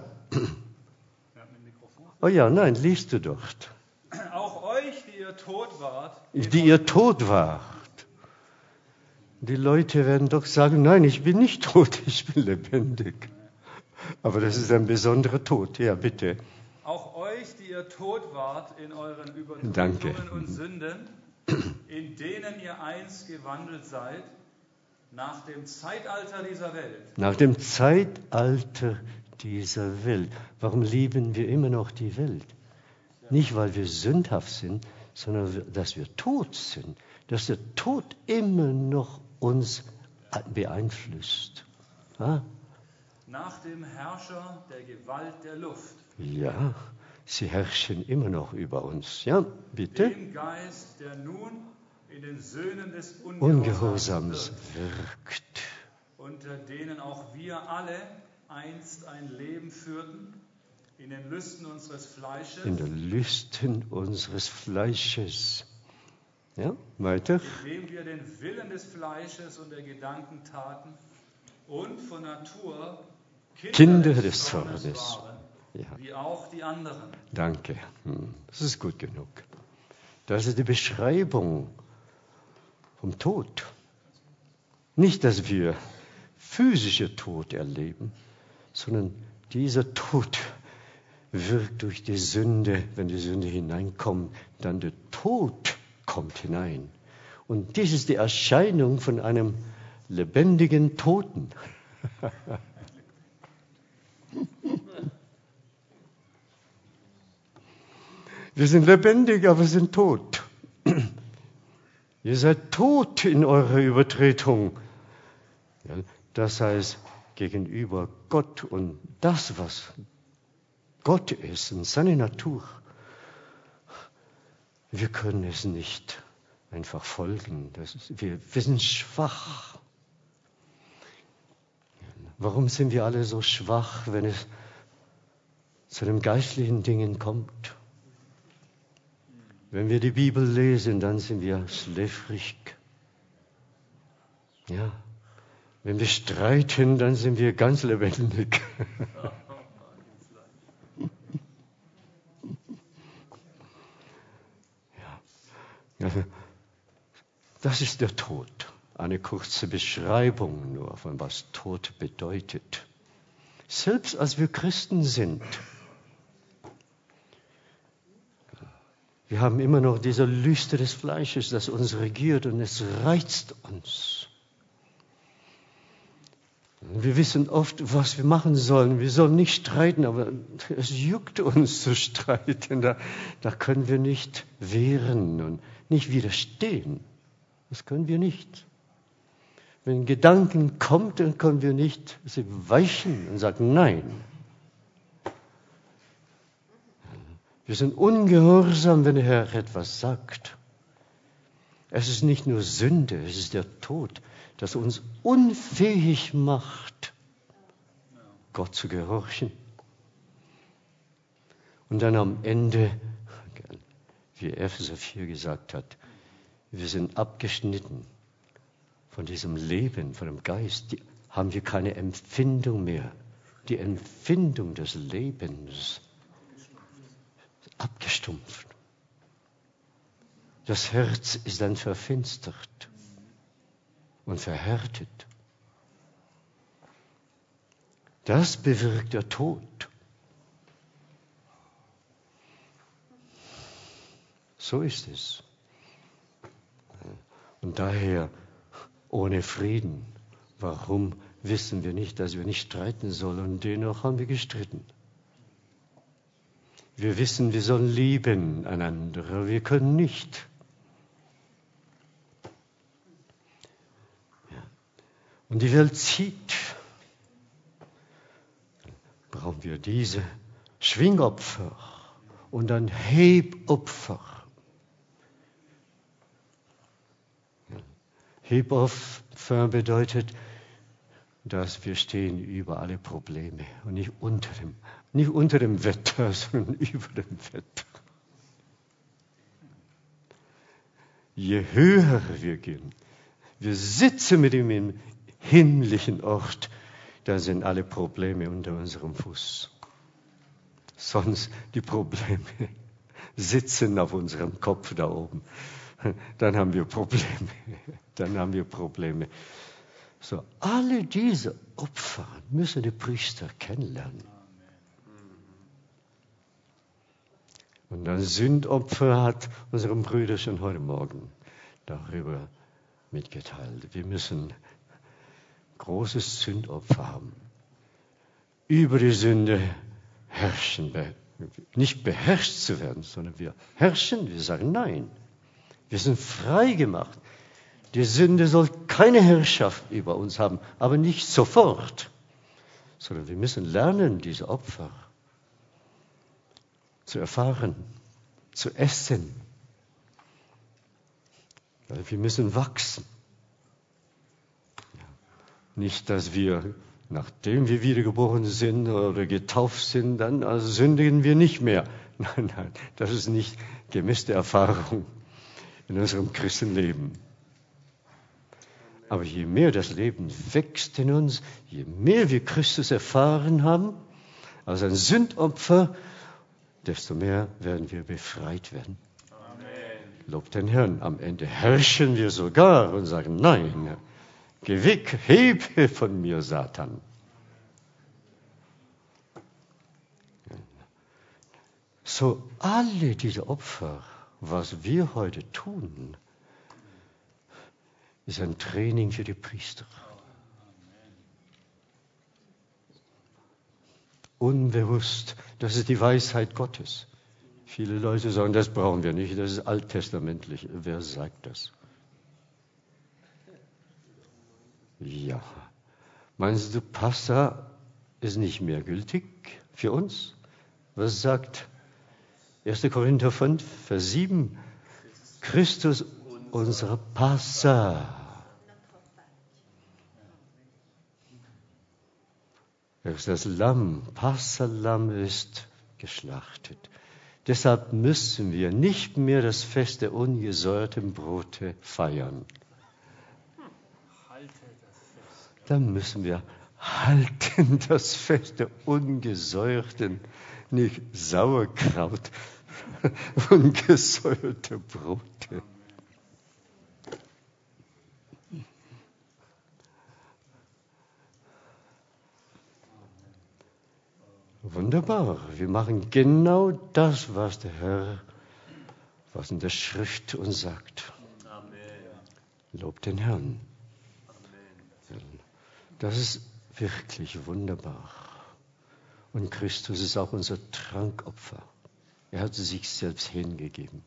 Oh ja, nein, liest du dort. Auch euch, die ihr tot wart. Die ihr tot wart. Die Leute werden doch sagen, nein, ich bin nicht tot, ich bin lebendig. Aber das ist ein besonderer Tod. Ja, bitte. Auch euch, die ihr tot wart in euren Übertretungen Danke. und Sünden, in denen ihr einst gewandelt seid, nach dem Zeitalter dieser Welt. Nach dem Zeitalter dieser Welt. Warum lieben wir immer noch die Welt? Nicht, weil wir sündhaft sind, sondern dass wir tot sind. Dass der Tod immer noch uns beeinflusst. Ah? Nach dem Herrscher der Gewalt der Luft. Ja, sie herrschen immer noch über uns. Ja, bitte. Dem Geist, der nun in den Söhnen des Ungehorsams, Ungehorsams wirkt, wirkt. unter denen auch wir alle einst ein Leben führten, in den Lüsten unseres Fleisches, In den Lüsten unseres Fleisches. Ja, weiter. indem wir den Willen des Fleisches und der Gedanken taten und von Natur Kinder, Kinder des, des Zornes Zornes. waren, Ja, wie auch die anderen. danke. Hm, das ist gut genug. Das ist die Beschreibung vom Tod. Nicht, dass wir physische Tod erleben, sondern dieser Tod wirkt durch die Sünde. Wenn die Sünde hineinkommt, dann der Tod kommt hinein. Und dies ist die Erscheinung von einem lebendigen Toten. Wir sind lebendig, aber sind tot. Ihr seid tot in eurer Übertretung. Ja, das heißt, gegenüber Gott und das, was Gott ist und seine Natur, wir können es nicht einfach folgen. Das ist, wir, wir sind schwach. Warum sind wir alle so schwach, wenn es zu den geistlichen Dingen kommt? Wenn wir die Bibel lesen, dann sind wir schläfrig. Ja. Wenn wir streiten, dann sind wir ganz lebendig. Ja. Das ist der Tod. Eine kurze Beschreibung nur von was Tod bedeutet. Selbst als wir Christen sind, wir haben immer noch diese Lüste des Fleisches, das uns regiert und es reizt uns. Wir wissen oft, was wir machen sollen. Wir sollen nicht streiten, aber es juckt uns zu streiten. Da, da können wir nicht wehren und nicht widerstehen. Das können wir nicht. Wenn Gedanken kommt, dann können wir nicht sie weichen und sagen nein. Wir sind ungehorsam, wenn der Herr etwas sagt. Es ist nicht nur Sünde, es ist der Tod, das uns unfähig macht, Gott zu gehorchen. Und dann am Ende, wie Epheser vier gesagt hat, wir sind abgeschnitten von diesem Leben, von dem Geist. Die, haben wir keine Empfindung mehr. Die Empfindung des Lebens ist abgestumpft. Das Herz ist dann verfinstert und verhärtet. Das bewirkt der Tod. So ist es. Und daher ohne Frieden. Warum wissen wir nicht, dass wir nicht streiten sollen? Und dennoch haben wir gestritten. Wir wissen, wir sollen lieben einander, aber wir können nicht. Ja. Und die Welt zieht. Brauchen wir diese Schwingopfer und dann Hebopfer. Hebopfer bedeutet, dass wir stehen über alle Probleme und nicht unter dem, nicht unter dem Wetter, sondern über dem Wetter. Je höher wir gehen, wir sitzen mit ihm im himmlischen Ort, da sind alle Probleme unter unserem Fuß. Sonst die Probleme sitzen auf unserem Kopf da oben. Dann haben wir Probleme. Dann haben wir Probleme. So, alle diese Opfer müssen die Priester kennenlernen. Und das Sündopfer hat unserem Brüder schon heute Morgen darüber mitgeteilt. Wir müssen großes Sündopfer haben. Über die Sünde herrschen. Nicht beherrscht zu werden, sondern wir herrschen. Wir sagen nein. Wir sind frei gemacht. Die Sünde soll keine Herrschaft über uns haben, aber nicht sofort, sondern wir müssen lernen, diese Opfer zu erfahren, zu essen. Weil wir müssen wachsen. Nicht, dass wir, nachdem wir wiedergeboren sind oder getauft sind, dann also sündigen wir nicht mehr. Nein, nein, das ist nicht gemäß der Erfahrung in unserem Christenleben. Aber je mehr das Leben wächst in uns, je mehr wir Christus erfahren haben, als ein Sündopfer, desto mehr werden wir befreit werden. Amen. Lob den Herrn. Am Ende herrschen wir sogar und sagen, nein, geh weg, hebe von mir, Satan. So alle diese Opfer, was wir heute tun, ist ein Training für die Priester. Unbewusst, das ist die Weisheit Gottes. Viele Leute sagen, das brauchen wir nicht, das ist alttestamentlich. Wer sagt das? Ja, Meinst du, Passa ist nicht mehr gültig für uns? Was sagt erster Korinther fünf, Vers sieben? Christus, unser Passa. Das Lamm, Passahlamm ist geschlachtet. Deshalb müssen wir nicht mehr das Fest der ungesäuerten Brote feiern. Dann müssen wir halten das Fest der ungesäuerten, nicht Sauerkraut, ungesäuerte Brote. Wunderbar, wir machen genau das, was der Herr, was in der Schrift uns sagt. Amen. Lobt den Herrn. Amen. Das ist wirklich wunderbar. Und Christus ist auch unser Trankopfer. Er hat sich selbst hingegeben.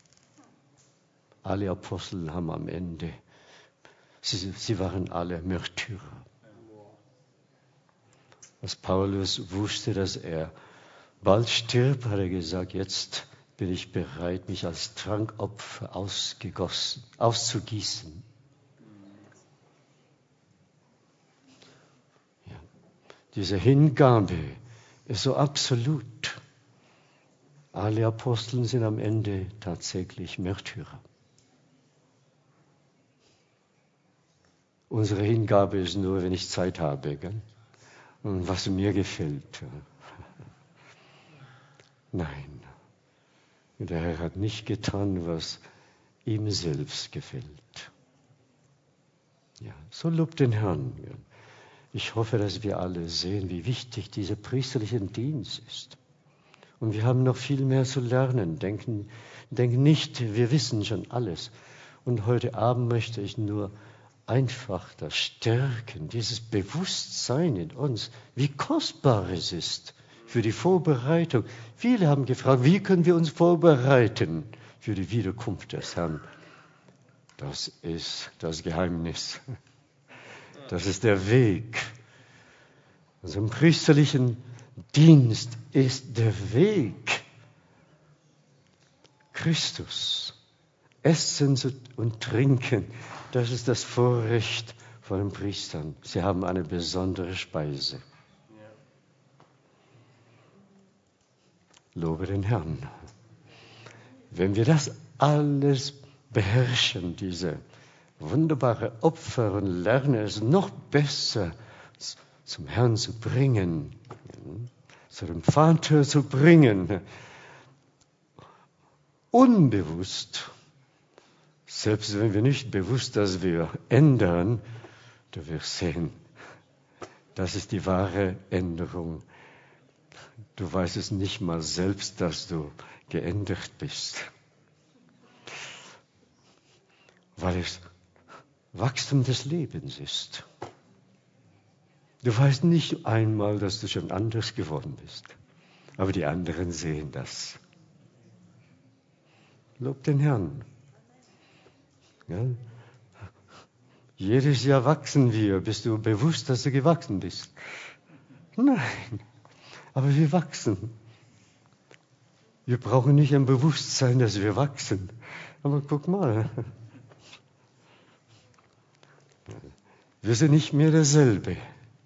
Alle Apostel haben am Ende, sie, sie waren alle Märtyrer. Als Paulus wusste, dass er bald stirbt, hat er gesagt, jetzt bin ich bereit, mich als Trankopfer ausgegossen, auszugießen. Ja. Diese Hingabe ist so absolut. Alle Apostel sind am Ende tatsächlich Märtyrer. Unsere Hingabe ist nur, wenn ich Zeit habe, gell? Und was mir gefällt. Nein, der Herr hat nicht getan, was ihm selbst gefällt. Ja, so lobt den Herrn. Ich hoffe, dass wir alle sehen, wie wichtig dieser priesterliche Dienst ist. Und wir haben noch viel mehr zu lernen. Denken, denken nicht, wir wissen schon alles. Und heute Abend möchte ich nur einfach das Stärken, dieses Bewusstsein in uns, wie kostbar es ist für die Vorbereitung. Viele haben gefragt, wie können wir uns vorbereiten für die Wiederkunft des Herrn? Das ist das Geheimnis. Das ist der Weg. Unser priesterlichen Dienst ist der Weg. Christus. Essen und Trinken, das ist das Vorrecht von den Priestern. Sie haben eine besondere Speise. Lobe den Herrn. Wenn wir das alles beherrschen, diese wunderbare Opfer, und lernen es noch besser zum Herrn zu bringen, zu dem Vater zu bringen, unbewusst, selbst wenn wir nicht bewusst, dass wir ändern, du wirst sehen, das ist die wahre Änderung. Du weißt es nicht mal selbst, dass du geändert bist. Weil es Wachstum des Lebens ist. Du weißt nicht einmal, dass du schon anders geworden bist. Aber die anderen sehen das. Lob den Herrn. Ja? Jedes Jahr wachsen wir. Bist du bewusst, dass du gewachsen bist? Nein, aber wir wachsen. Wir brauchen nicht ein Bewusstsein, dass wir wachsen. Aber guck mal. Wir sind nicht mehr derselbe.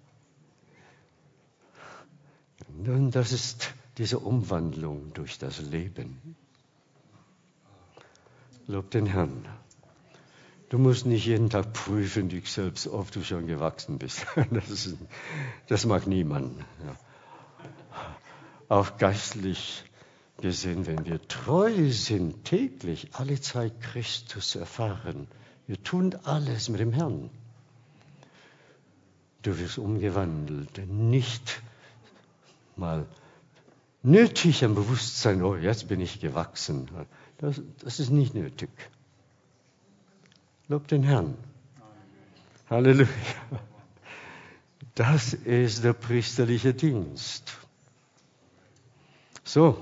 Und das ist diese Umwandlung durch das Leben. Lob den Herrn. Du musst nicht jeden Tag prüfen, dich selbst, ob du schon gewachsen bist. Das, ist, das mag niemand. Ja. Auch geistlich gesehen, wenn wir treu sind, täglich, alle Zeit Christus erfahren. Wir tun alles mit dem Herrn. Du wirst umgewandelt, nicht mal nötig ein Bewusstsein, oh, jetzt bin ich gewachsen. Das, das ist nicht nötig. Lob den Herrn. Halleluja. Das ist der priesterliche Dienst. So.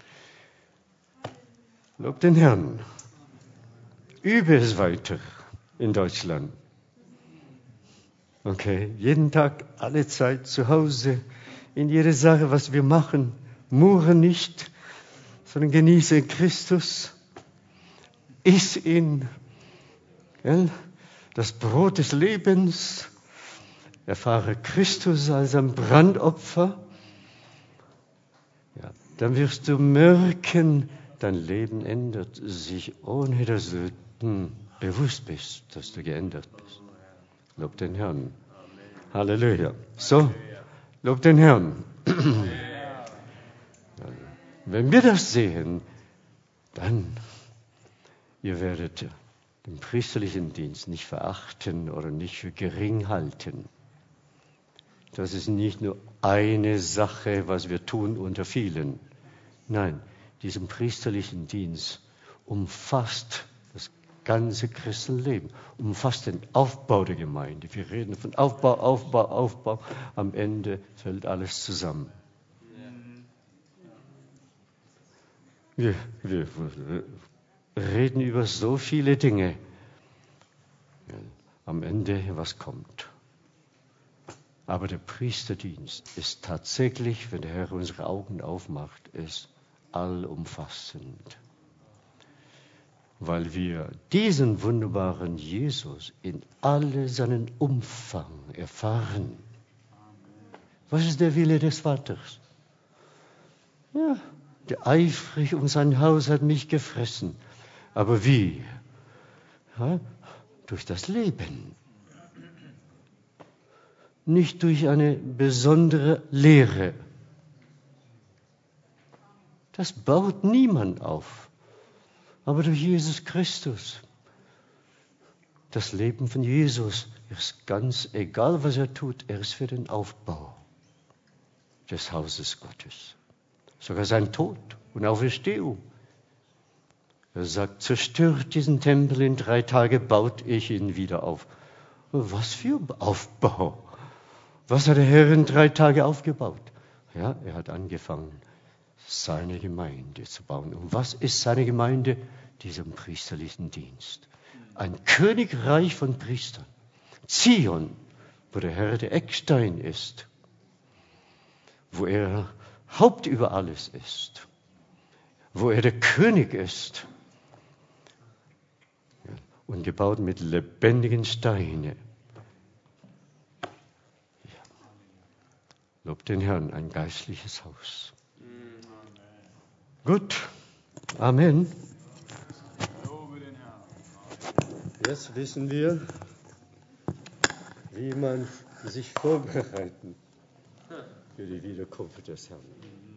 Lob den Herrn. Übe es weiter in Deutschland. Okay, jeden Tag, alle Zeit zu Hause, in jeder Sache, was wir machen, murre nicht, sondern genieße Christus, iss ihn, gell? Das Brot des Lebens, erfahre Christus als ein Brandopfer, ja, dann wirst du merken, dein Leben ändert sich, ohne dass du hm, bewusst bist, dass du geändert bist. Lob den Herrn. Halleluja. So, lob den Herrn. Wenn wir das sehen, dann, ihr werdet den priesterlichen Dienst nicht verachten oder nicht für gering halten. Das ist nicht nur eine Sache, was wir tun unter vielen. Nein, diesen priesterlichen Dienst umfasst das ganze Christenleben, umfasst den Aufbau der Gemeinde. Wir reden von Aufbau, Aufbau, Aufbau. Am Ende fällt alles zusammen. Wir, wir, wir reden über so viele Dinge. Am Ende, was kommt? Aber der Priesterdienst ist tatsächlich, wenn der Herr unsere Augen aufmacht, ist allumfassend. Weil wir diesen wunderbaren Jesus in alle seinen Umfang erfahren. Was ist der Wille des Vaters? Ja, der eifrig um sein Haus hat mich gefressen. Aber wie? Ja, durch das Leben. Nicht durch eine besondere Lehre. Das baut niemand auf. Aber durch Jesus Christus. Das Leben von Jesus ist ganz egal, was er tut, er ist für den Aufbau des Hauses Gottes. Sogar sein Tod und Auferstehung. Er sagt, zerstört diesen Tempel, in drei Tagen baut ich ihn wieder auf. Was für Aufbau? Was hat der Herr in drei Tagen aufgebaut? Ja, er hat angefangen, seine Gemeinde zu bauen. Und was ist seine Gemeinde? Diesen priesterlichen Dienst. Ein Königreich von Priestern. Zion, wo der Herr der Eckstein ist. Wo er Haupt über alles ist. Wo er der König ist. Und gebaut mit lebendigen Steinen. Ja. Lob den Herrn, ein geistliches Haus. Gut, Amen. Jetzt wissen wir, wie man sich vorbereiten für die Wiederkunft des Herrn.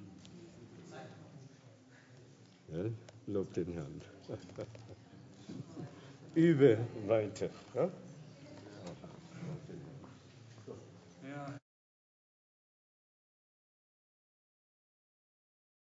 Ja, lob den Herrn. Übe weiter. Ja?